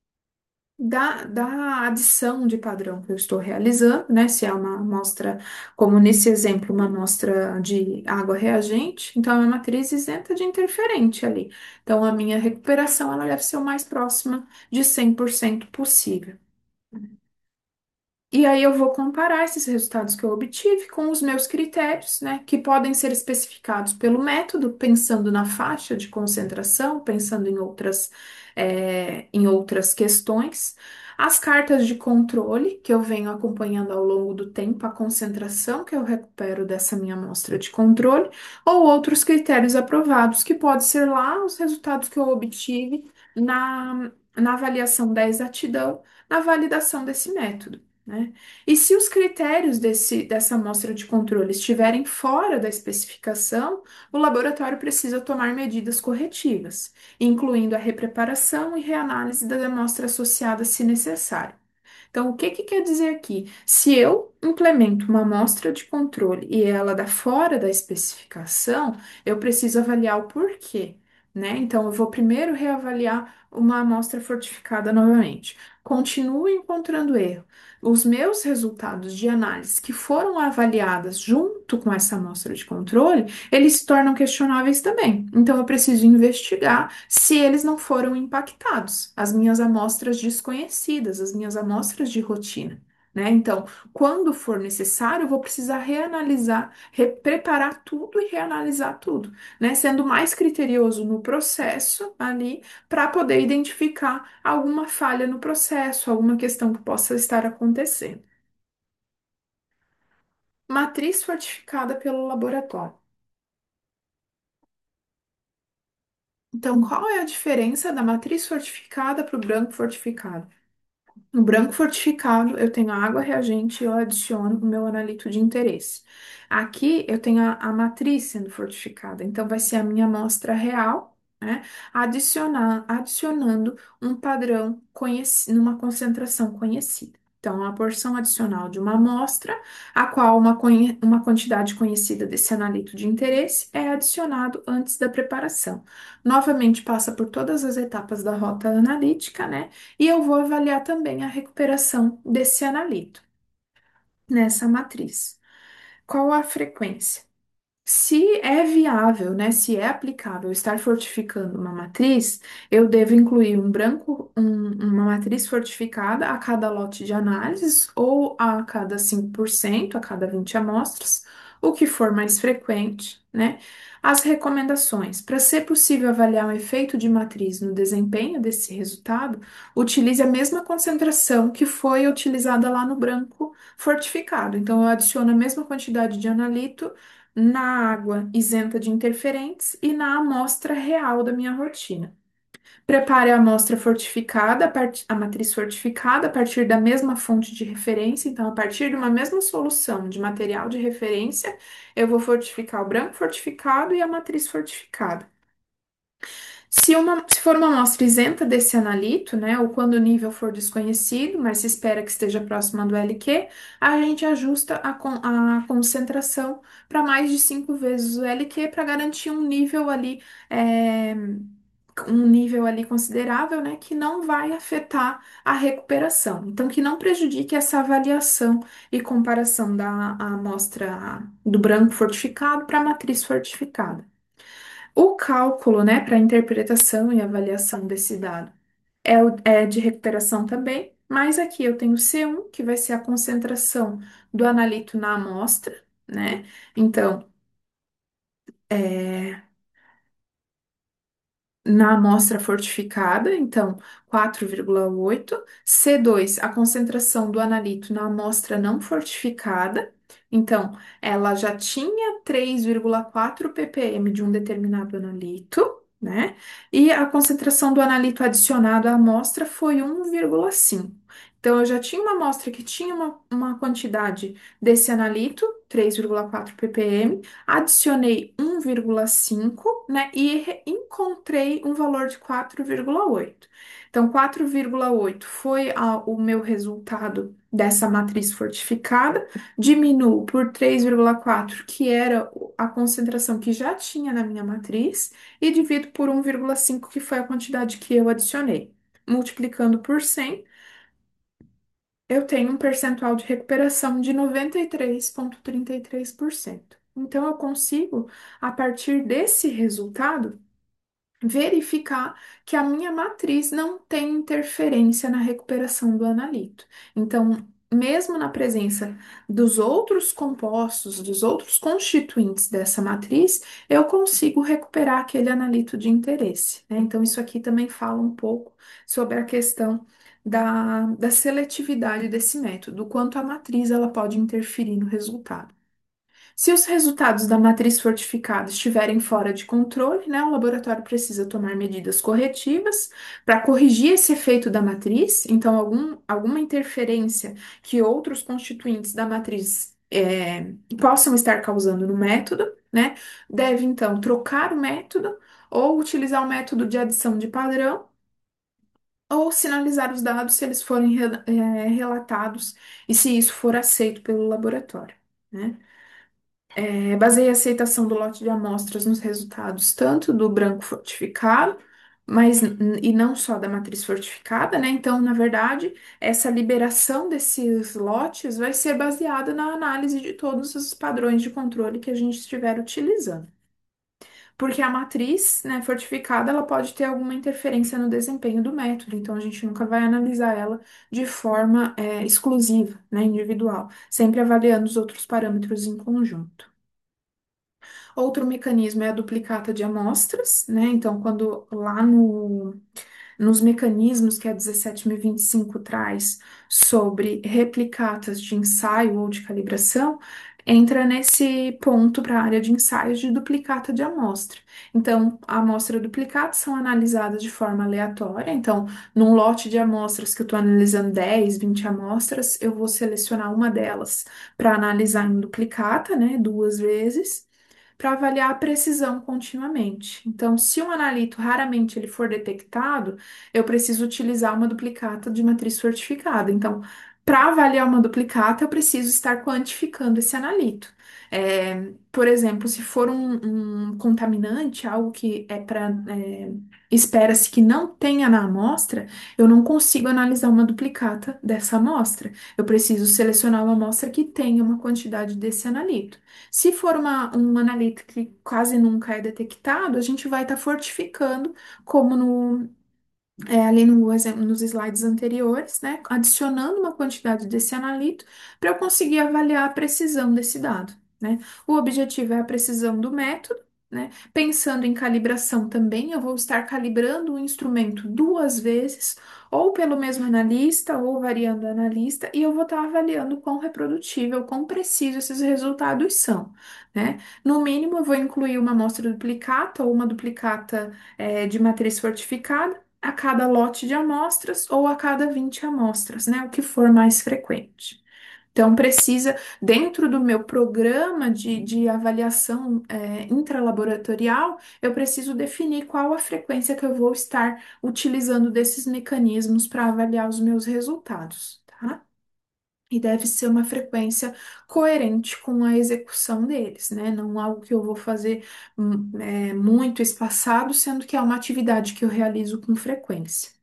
da, da adição de padrão que eu estou realizando, né? Se é uma amostra, como nesse exemplo, uma amostra de água reagente, então é uma matriz isenta de interferente ali. Então a minha recuperação ela deve ser o mais próxima de cem por cento possível. E aí eu vou comparar esses resultados que eu obtive com os meus critérios, né, que podem ser especificados pelo método, pensando na faixa de concentração, pensando em outras, é, em outras questões. As cartas de controle, que eu venho acompanhando ao longo do tempo, a concentração que eu recupero dessa minha amostra de controle, ou outros critérios aprovados, que pode ser lá os resultados que eu obtive na, na avaliação da exatidão, na validação desse método, né? E se os critérios desse, dessa amostra de controle estiverem fora da especificação, o laboratório precisa tomar medidas corretivas, incluindo a repreparação e reanálise da amostra associada, se necessário. Então, o que que quer dizer aqui? Se eu implemento uma amostra de controle e ela dá fora da especificação, eu preciso avaliar o porquê, né? Então, eu vou primeiro reavaliar uma amostra fortificada novamente. Continuo encontrando erro. Os meus resultados de análise que foram avaliadas junto com essa amostra de controle, eles se tornam questionáveis também. Então, eu preciso investigar se eles não foram impactados, as minhas amostras desconhecidas, as minhas amostras de rotina. Né? Então, quando for necessário, eu vou precisar reanalisar, re- preparar tudo e reanalisar tudo, né? Sendo mais criterioso no processo ali, para poder identificar alguma falha no processo, alguma questão que possa estar acontecendo. Matriz fortificada pelo laboratório. Então, qual é a diferença da matriz fortificada para o branco fortificado? No branco fortificado, eu tenho a água reagente e eu adiciono o meu analito de interesse. Aqui, eu tenho a, a matriz sendo fortificada, então vai ser a minha amostra real, né? Adicionar, adicionando um padrão conhecido, numa concentração conhecida. Então, a porção adicional de uma amostra, a qual uma, conhe- uma quantidade conhecida desse analito de interesse é adicionado antes da preparação. Novamente, passa por todas as etapas da rota analítica, né? E eu vou avaliar também a recuperação desse analito nessa matriz. Qual a frequência? Se é viável, né, se é aplicável estar fortificando uma matriz, eu devo incluir um branco, um- uma matriz fortificada a cada lote de análises ou a cada cinco por cento, a cada vinte amostras, o que for mais frequente, né? As recomendações. Para ser possível avaliar o efeito de matriz no desempenho desse resultado, utilize a mesma concentração que foi utilizada lá no branco fortificado. Então, eu adiciono a mesma quantidade de analito na água isenta de interferentes e na amostra real da minha rotina. Prepare a amostra fortificada, a, part- a matriz fortificada a partir da mesma fonte de referência. Então, a partir de uma mesma solução de material de referência, eu vou fortificar o branco fortificado e a matriz fortificada. Se, uma, se for uma amostra isenta desse analito, né, ou quando o nível for desconhecido, mas se espera que esteja próxima do L Q, a gente ajusta a, con- a concentração para mais de cinco vezes o L Q para garantir um nível ali, é, um nível ali considerável, né, que não vai afetar a recuperação. Então, que não prejudique essa avaliação e comparação da a amostra do branco fortificado para a matriz fortificada. O cálculo, né, para interpretação e avaliação desse dado é, o- é de recuperação também, mas aqui eu tenho C um, que vai ser a concentração do analito na amostra, né? Então, é, na amostra fortificada, então quatro vírgula oito. C dois, a concentração do analito na amostra não fortificada. Então, ela já tinha três vírgula quatro ppm de um determinado analito, né? E a concentração do analito adicionado à amostra foi um vírgula cinco. Então, eu já tinha uma amostra que tinha uma, uma quantidade desse analito, três vírgula quatro ppm, adicionei um vírgula cinco, né, e re- encontrei um valor de quatro vírgula oito. Então, quatro vírgula oito foi a- o meu resultado dessa matriz fortificada, diminuo por três vírgula quatro, que era o- a concentração que já tinha na minha matriz, e divido por um vírgula cinco, que foi a quantidade que eu adicionei. Multiplicando por cem, eu tenho um percentual de recuperação de noventa e três vírgula trinta e três por cento. Então, eu consigo, a partir desse resultado, verificar que a minha matriz não tem interferência na recuperação do analito. Então, mesmo na presença dos outros compostos, dos outros constituintes dessa matriz, eu consigo recuperar aquele analito de interesse, né? Então, isso aqui também fala um pouco sobre a questão da, da seletividade desse método, o quanto a matriz ela pode interferir no resultado. Se os resultados da matriz fortificada estiverem fora de controle, né, o laboratório precisa tomar medidas corretivas para corrigir esse efeito da matriz. Então, algum, alguma interferência que outros constituintes da matriz é, possam estar causando no método, né, deve então trocar o método ou utilizar o método de adição de padrão ou sinalizar os dados se eles forem re- é, relatados e se isso for aceito pelo laboratório, né? É, baseia a aceitação do lote de amostras nos resultados tanto do branco fortificado, mas n- e não só da matriz fortificada, né? Então, na verdade, essa liberação desses lotes vai ser baseada na análise de todos os padrões de controle que a gente estiver utilizando. Porque a matriz, né, fortificada, ela pode ter alguma interferência no desempenho do método, então a gente nunca vai analisar ela de forma, é, exclusiva, né, individual, sempre avaliando os outros parâmetros em conjunto. Outro mecanismo é a duplicata de amostras, né? Então, quando lá no, nos mecanismos que a dezessete mil e vinte e cinco traz sobre replicatas de ensaio ou de calibração, entra nesse ponto para a área de ensaios de duplicata de amostra. Então, a amostra duplicata são analisadas de forma aleatória. Então, num lote de amostras que eu estou analisando dez, vinte amostras, eu vou selecionar uma delas para analisar em duplicata, né? Duas vezes para avaliar a precisão continuamente. Então, se um analito raramente ele for detectado, eu preciso utilizar uma duplicata de matriz fortificada. Então, para avaliar uma duplicata, eu preciso estar quantificando esse analito. É, por exemplo, se for um, um contaminante, algo que é para espera-se que não tenha na amostra, eu não consigo analisar uma duplicata dessa amostra. Eu preciso selecionar uma amostra que tenha uma quantidade desse analito. Se for uma, um analito que quase nunca é detectado, a gente vai estar fortificando, como no, é, ali no, exemplo- nos slides anteriores, né? Adicionando uma quantidade desse analito para eu conseguir avaliar a precisão desse dado, né? O objetivo é a precisão do método, né? Pensando em calibração também, eu vou estar calibrando o instrumento duas vezes, ou pelo mesmo analista, ou variando o analista, e eu vou estar avaliando quão reprodutível, quão preciso esses resultados são, né? No mínimo, eu vou incluir uma amostra duplicata ou uma duplicata, é, de matriz fortificada a cada lote de amostras ou a cada vinte amostras, né? O que for mais frequente. Então, precisa, dentro do meu programa de, de avaliação, é, intralaboratorial, eu preciso definir qual a frequência que eu vou estar utilizando desses mecanismos para avaliar os meus resultados, tá? E deve ser uma frequência coerente com a execução deles, né? Não algo que eu vou fazer, hum, é, muito espaçado, sendo que é uma atividade que eu realizo com frequência.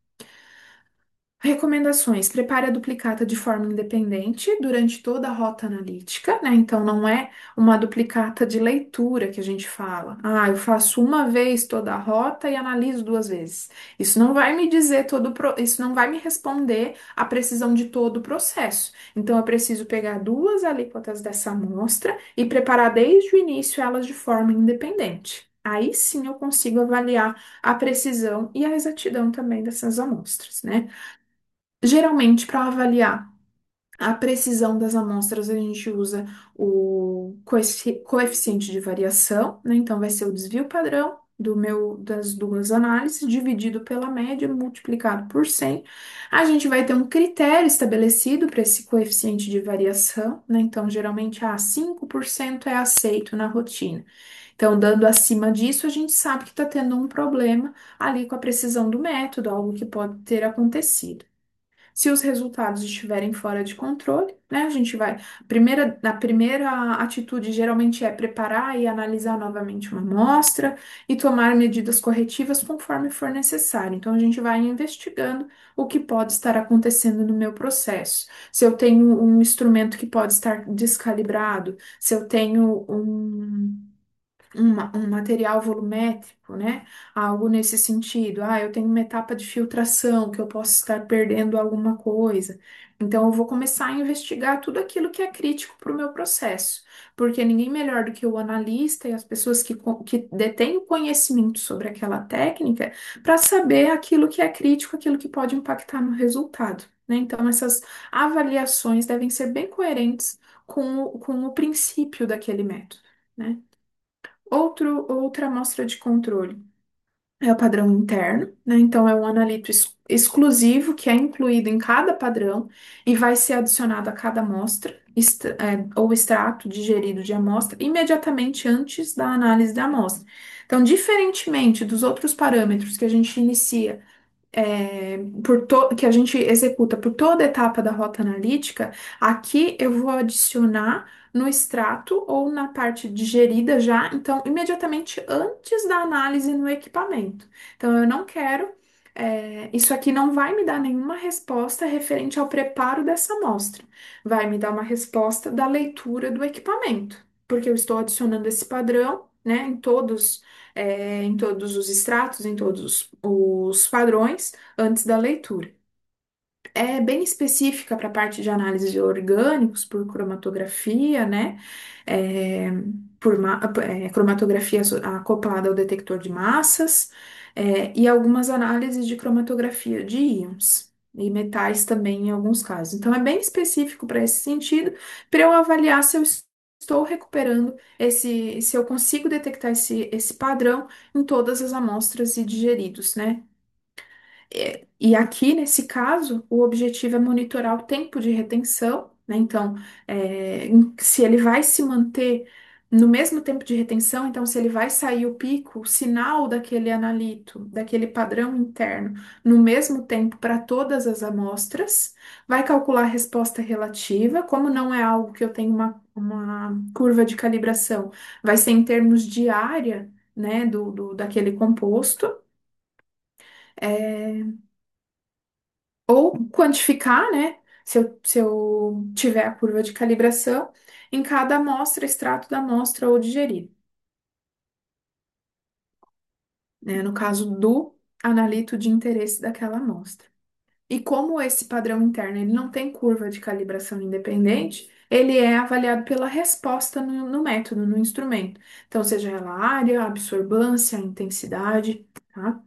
Recomendações: prepare a duplicata de forma independente durante toda a rota analítica, né? Então, não é uma duplicata de leitura que a gente fala. Ah, eu faço uma vez toda a rota e analiso duas vezes. Isso não vai me dizer todo, o pro- isso não vai me responder a precisão de todo o processo. Então, eu preciso pegar duas alíquotas dessa amostra e preparar desde o início elas de forma independente. Aí sim eu consigo avaliar a precisão e a exatidão também dessas amostras, né? Geralmente, para avaliar a precisão das amostras, a gente usa o coefici- coeficiente de variação, né? Então, vai ser o desvio padrão do meu, das duas análises, dividido pela média, multiplicado por cem. A gente vai ter um critério estabelecido para esse coeficiente de variação, né? Então, geralmente, ah, cinco por cento é aceito na rotina. Então, dando acima disso, a gente sabe que está tendo um problema ali com a precisão do método, algo que pode ter acontecido. Se os resultados estiverem fora de controle, né, a gente vai. A primeira, a primeira atitude geralmente é preparar e analisar novamente uma amostra e tomar medidas corretivas conforme for necessário. Então, a gente vai investigando o que pode estar acontecendo no meu processo. Se eu tenho um instrumento que pode estar descalibrado, se eu tenho um uma- um material volumétrico, né? Algo nesse sentido. Ah, eu tenho uma etapa de filtração que eu posso estar perdendo alguma coisa. Então, eu vou começar a investigar tudo aquilo que é crítico para o meu processo, porque ninguém melhor do que o analista e as pessoas que, co- que detêm o conhecimento sobre aquela técnica para saber aquilo que é crítico, aquilo que pode impactar no resultado, né? Então, essas avaliações devem ser bem coerentes com o, com o princípio daquele método, né? Outro, outra amostra de controle é o padrão interno, né? Então, é um analito ex- exclusivo que é incluído em cada padrão e vai ser adicionado a cada amostra est- é, ou extrato digerido de amostra imediatamente antes da análise da amostra. Então, diferentemente dos outros parâmetros que a gente inicia é, por to- que a gente executa por toda etapa da rota analítica, aqui eu vou adicionar no extrato ou na parte digerida já, então, imediatamente antes da análise no equipamento. Então, eu não quero, é, isso aqui não vai me dar nenhuma resposta referente ao preparo dessa amostra, vai me dar uma resposta da leitura do equipamento, porque eu estou adicionando esse padrão, né, em todos é, em todos os extratos, em todos os padrões, antes da leitura. É bem específica para a parte de análise de orgânicos por cromatografia, né? É, por ma- é, cromatografia asso- acoplada ao detector de massas, é, e algumas análises de cromatografia de íons. E metais também em alguns casos. Então, é bem específico para esse sentido, para eu avaliar se eu estou recuperando esse, se eu consigo detectar esse, esse padrão em todas as amostras e digeridos, né? É, E aqui, nesse caso, o objetivo é monitorar o tempo de retenção, né? Então, é, em- se ele vai se manter no mesmo tempo de retenção, então, se ele vai sair o pico, o sinal daquele analito, daquele padrão interno, no mesmo tempo para todas as amostras, vai calcular a resposta relativa, como não é algo que eu tenho uma, uma curva de calibração, vai ser em termos de área, né, do, do- daquele composto. É, ou quantificar, né? Se eu, se eu tiver a curva de calibração em cada amostra, extrato da amostra ou digerido, né? No caso do analito de interesse daquela amostra. E como esse padrão interno ele não tem curva de calibração independente, ele é avaliado pela resposta no, no método, no instrumento. Então, seja ela a área, a absorbância, a intensidade, tá?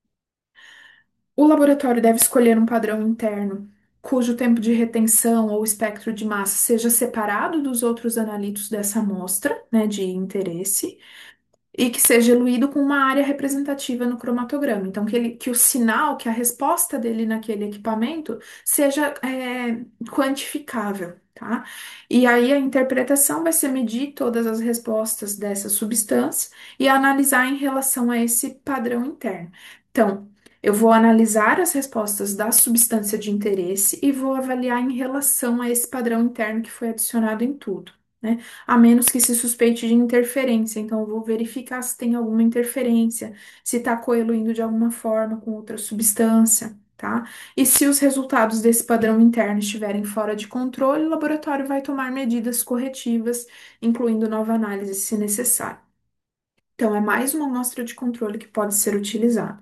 O laboratório deve escolher um padrão interno cujo tempo de retenção ou espectro de massa seja separado dos outros analitos dessa amostra, né, de interesse, e que seja eluído com uma área representativa no cromatograma. Então, que, ele, que o sinal, que a resposta dele naquele equipamento seja é, quantificável, tá? E aí a interpretação vai ser medir todas as respostas dessa substância e analisar em relação a esse padrão interno. Então, eu vou analisar as respostas da substância de interesse e vou avaliar em relação a esse padrão interno que foi adicionado em tudo, né? A menos que se suspeite de interferência. Então, eu vou verificar se tem alguma interferência, se está coeluindo de alguma forma com outra substância, tá? E se os resultados desse padrão interno estiverem fora de controle, o laboratório vai tomar medidas corretivas, incluindo nova análise, se necessário. Então, é mais uma amostra de controle que pode ser utilizada.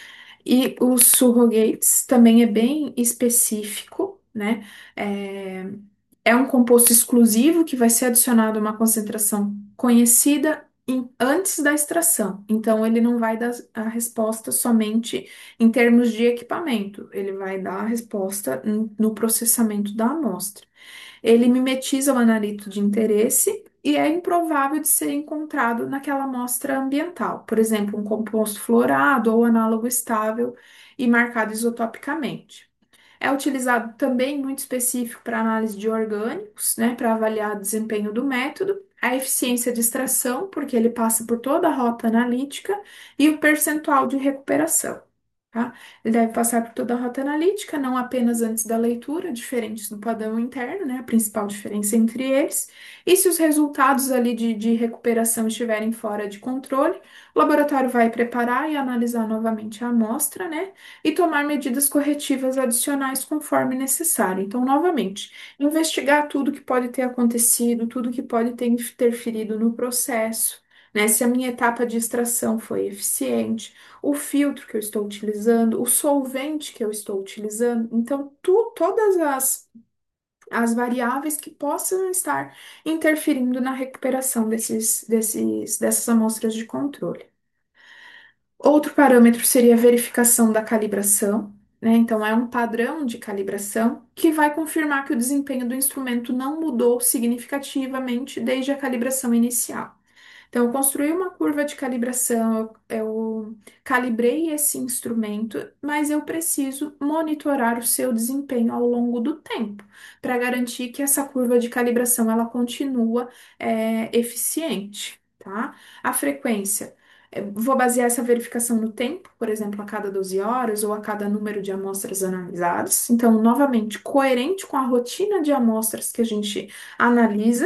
E os surrogates também é bem específico, né? É, é um composto exclusivo que vai ser adicionado a uma concentração conhecida em- antes da extração. Então, ele não vai dar a resposta somente em termos de equipamento, ele vai dar a resposta n- no processamento da amostra. Ele mimetiza o analito de interesse e é improvável de ser encontrado naquela amostra ambiental, por exemplo, um composto fluorado ou análogo estável e marcado isotopicamente. É utilizado também muito específico para análise de orgânicos, né, para avaliar o desempenho do método, a eficiência de extração, porque ele passa por toda a rota analítica, e o percentual de recuperação. Tá? Ele deve passar por toda a rota analítica, não apenas antes da leitura, diferentes do padrão interno, né, a principal diferença entre eles. E se os resultados ali de, de recuperação estiverem fora de controle, o laboratório vai preparar e analisar novamente a amostra, né? E tomar medidas corretivas adicionais conforme necessário. Então, novamente, investigar tudo que pode ter acontecido, tudo que pode ter interferido no processo, né? Se a minha etapa de extração foi eficiente, o filtro que eu estou utilizando, o solvente que eu estou utilizando. Então, tu, todas as, as variáveis que possam estar interferindo na recuperação desses, desses, dessas amostras de controle. Outro parâmetro seria a verificação da calibração, né? Então, é um padrão de calibração que vai confirmar que o desempenho do instrumento não mudou significativamente desde a calibração inicial. Então, eu construí uma curva de calibração, eu, eu calibrei esse instrumento, mas eu preciso monitorar o seu desempenho ao longo do tempo, para garantir que essa curva de calibração ela continua, é, eficiente, tá? A frequência. Eu vou basear essa verificação no tempo, por exemplo, a cada doze horas ou a cada número de amostras analisadas. Então, novamente, coerente com a rotina de amostras que a gente analisa.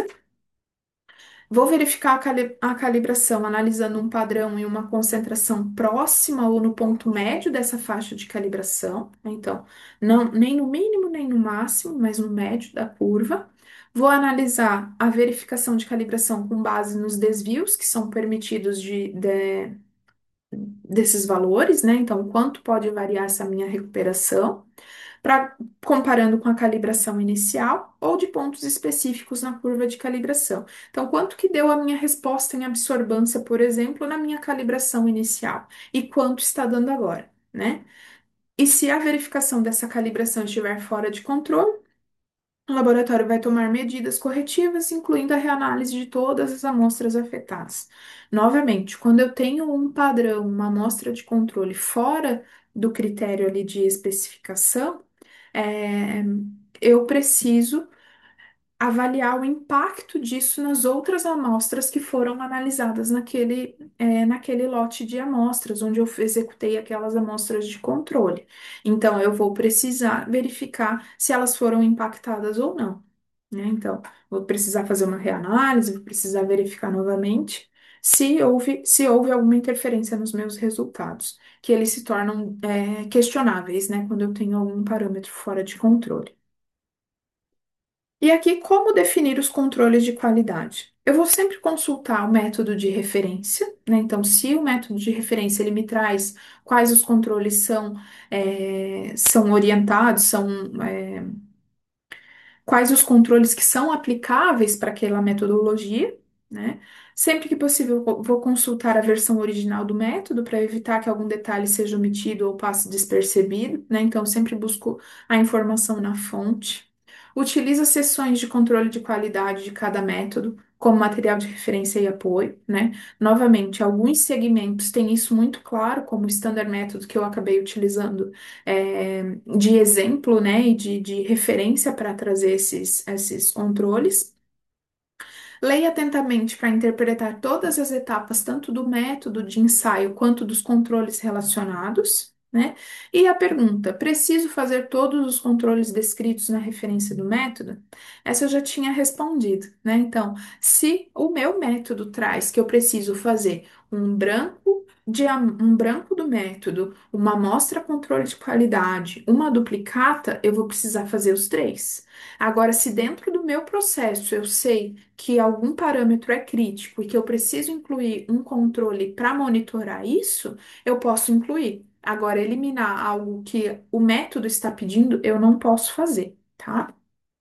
Vou verificar a cali- a calibração analisando um padrão e uma concentração próxima ou no ponto médio dessa faixa de calibração, né? Então, não, nem no mínimo nem no máximo, mas no médio da curva. Vou analisar a verificação de calibração com base nos desvios que são permitidos de, de- desses valores, né? Então, quanto pode variar essa minha recuperação pra, comparando com a calibração inicial ou de pontos específicos na curva de calibração. Então, quanto que deu a minha resposta em absorbância, por exemplo, na minha calibração inicial e quanto está dando agora, né? E se a verificação dessa calibração estiver fora de controle, o laboratório vai tomar medidas corretivas, incluindo a reanálise de todas as amostras afetadas. Novamente, quando eu tenho um padrão, uma amostra de controle fora do critério ali de especificação, é, eu preciso avaliar o impacto disso nas outras amostras que foram analisadas naquele, é, naquele lote de amostras, onde eu executei aquelas amostras de controle. Então, eu vou precisar verificar se elas foram impactadas ou não, né? Então, vou precisar fazer uma reanálise, vou precisar verificar novamente se houve, se houve alguma interferência nos meus resultados, que eles se tornam, é, questionáveis, né? Quando eu tenho algum parâmetro fora de controle. E aqui, como definir os controles de qualidade? Eu vou sempre consultar o método de referência, né? Então, se o método de referência ele me traz quais os controles são, é, são orientados, são, é, quais os controles que são aplicáveis para aquela metodologia, né? Sempre que possível, eu vou consultar a versão original do método para evitar que algum detalhe seja omitido ou passe despercebido, né? Então, eu sempre busco a informação na fonte. Utilizo as sessões de controle de qualidade de cada método como material de referência e apoio, né? Novamente, alguns segmentos têm isso muito claro, como o Standard Method que eu acabei utilizando, é, de exemplo, né, e de, de referência para trazer esses, esses controles. Leia atentamente para interpretar todas as etapas, tanto do método de ensaio quanto dos controles relacionados, né? E a pergunta: preciso fazer todos os controles descritos na referência do método? Essa eu já tinha respondido, né? Então, se o meu método traz que eu preciso fazer um branco de am- um branco do método, uma amostra controle de qualidade, uma duplicata, eu vou precisar fazer os três. Agora, se dentro do meu processo eu sei que algum parâmetro é crítico e que eu preciso incluir um controle para monitorar isso, eu posso incluir. Agora, eliminar algo que o método está pedindo, eu não posso fazer, tá?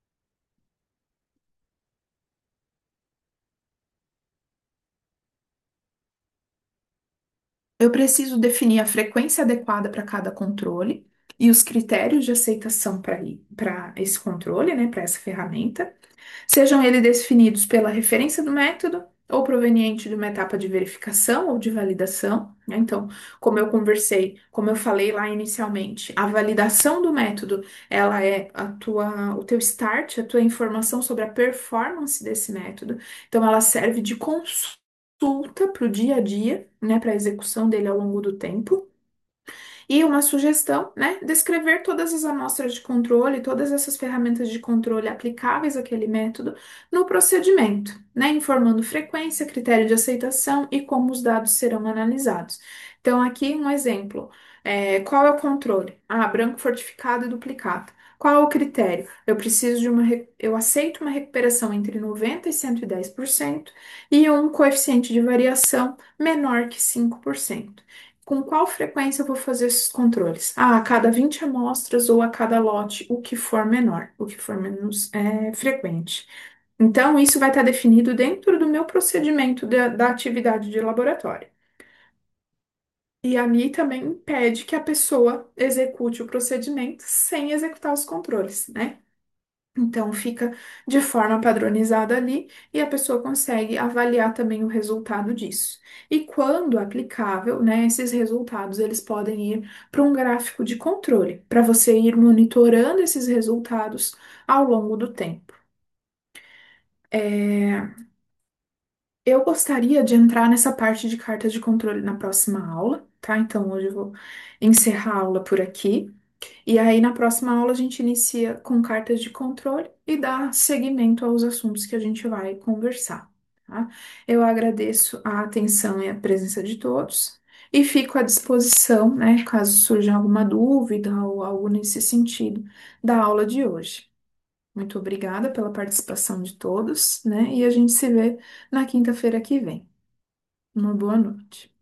Eu preciso definir a frequência adequada para cada controle e os critérios de aceitação para para esse controle, né, para essa ferramenta. Sejam eles definidos pela referência do método ou proveniente de uma etapa de verificação ou de validação, né? Então, como eu conversei, como eu falei lá inicialmente, a validação do método, ela é a tua, o teu start, a tua informação sobre a performance desse método. Então, ela serve de consulta para o dia a dia, né, para a execução dele ao longo do tempo. E uma sugestão, né? Descrever todas as amostras de controle, todas essas ferramentas de controle aplicáveis àquele método no procedimento, né? Informando frequência, critério de aceitação e como os dados serão analisados. Então, aqui um exemplo. É, qual é o controle? Ah, branco fortificado e duplicata. Qual o critério? Eu preciso de uma, re- eu aceito uma recuperação entre noventa e cento e dez por cento e um coeficiente de variação menor que cinco por cento. Com qual frequência eu vou fazer esses controles? Ah, a cada vinte amostras ou a cada lote, o que for menor, o que for menos é, frequente. Então, isso vai estar definido dentro do meu procedimento da, da atividade de laboratório. E ali também impede que a pessoa execute o procedimento sem executar os controles, né? Então, fica de forma padronizada ali e a pessoa consegue avaliar também o resultado disso. E quando aplicável, né, esses resultados eles podem ir para um gráfico de controle, para você ir monitorando esses resultados ao longo do tempo. É, Eu gostaria de entrar nessa parte de cartas de controle na próxima aula, tá? Então, hoje eu vou encerrar a aula por aqui. E aí, na próxima aula, a gente inicia com cartas de controle e dá seguimento aos assuntos que a gente vai conversar, tá? Eu agradeço a atenção e a presença de todos e fico à disposição, né, caso surja alguma dúvida ou algo nesse sentido da aula de hoje. Muito obrigada pela participação de todos, né? E a gente se vê na quinta-feira que vem. Uma boa noite.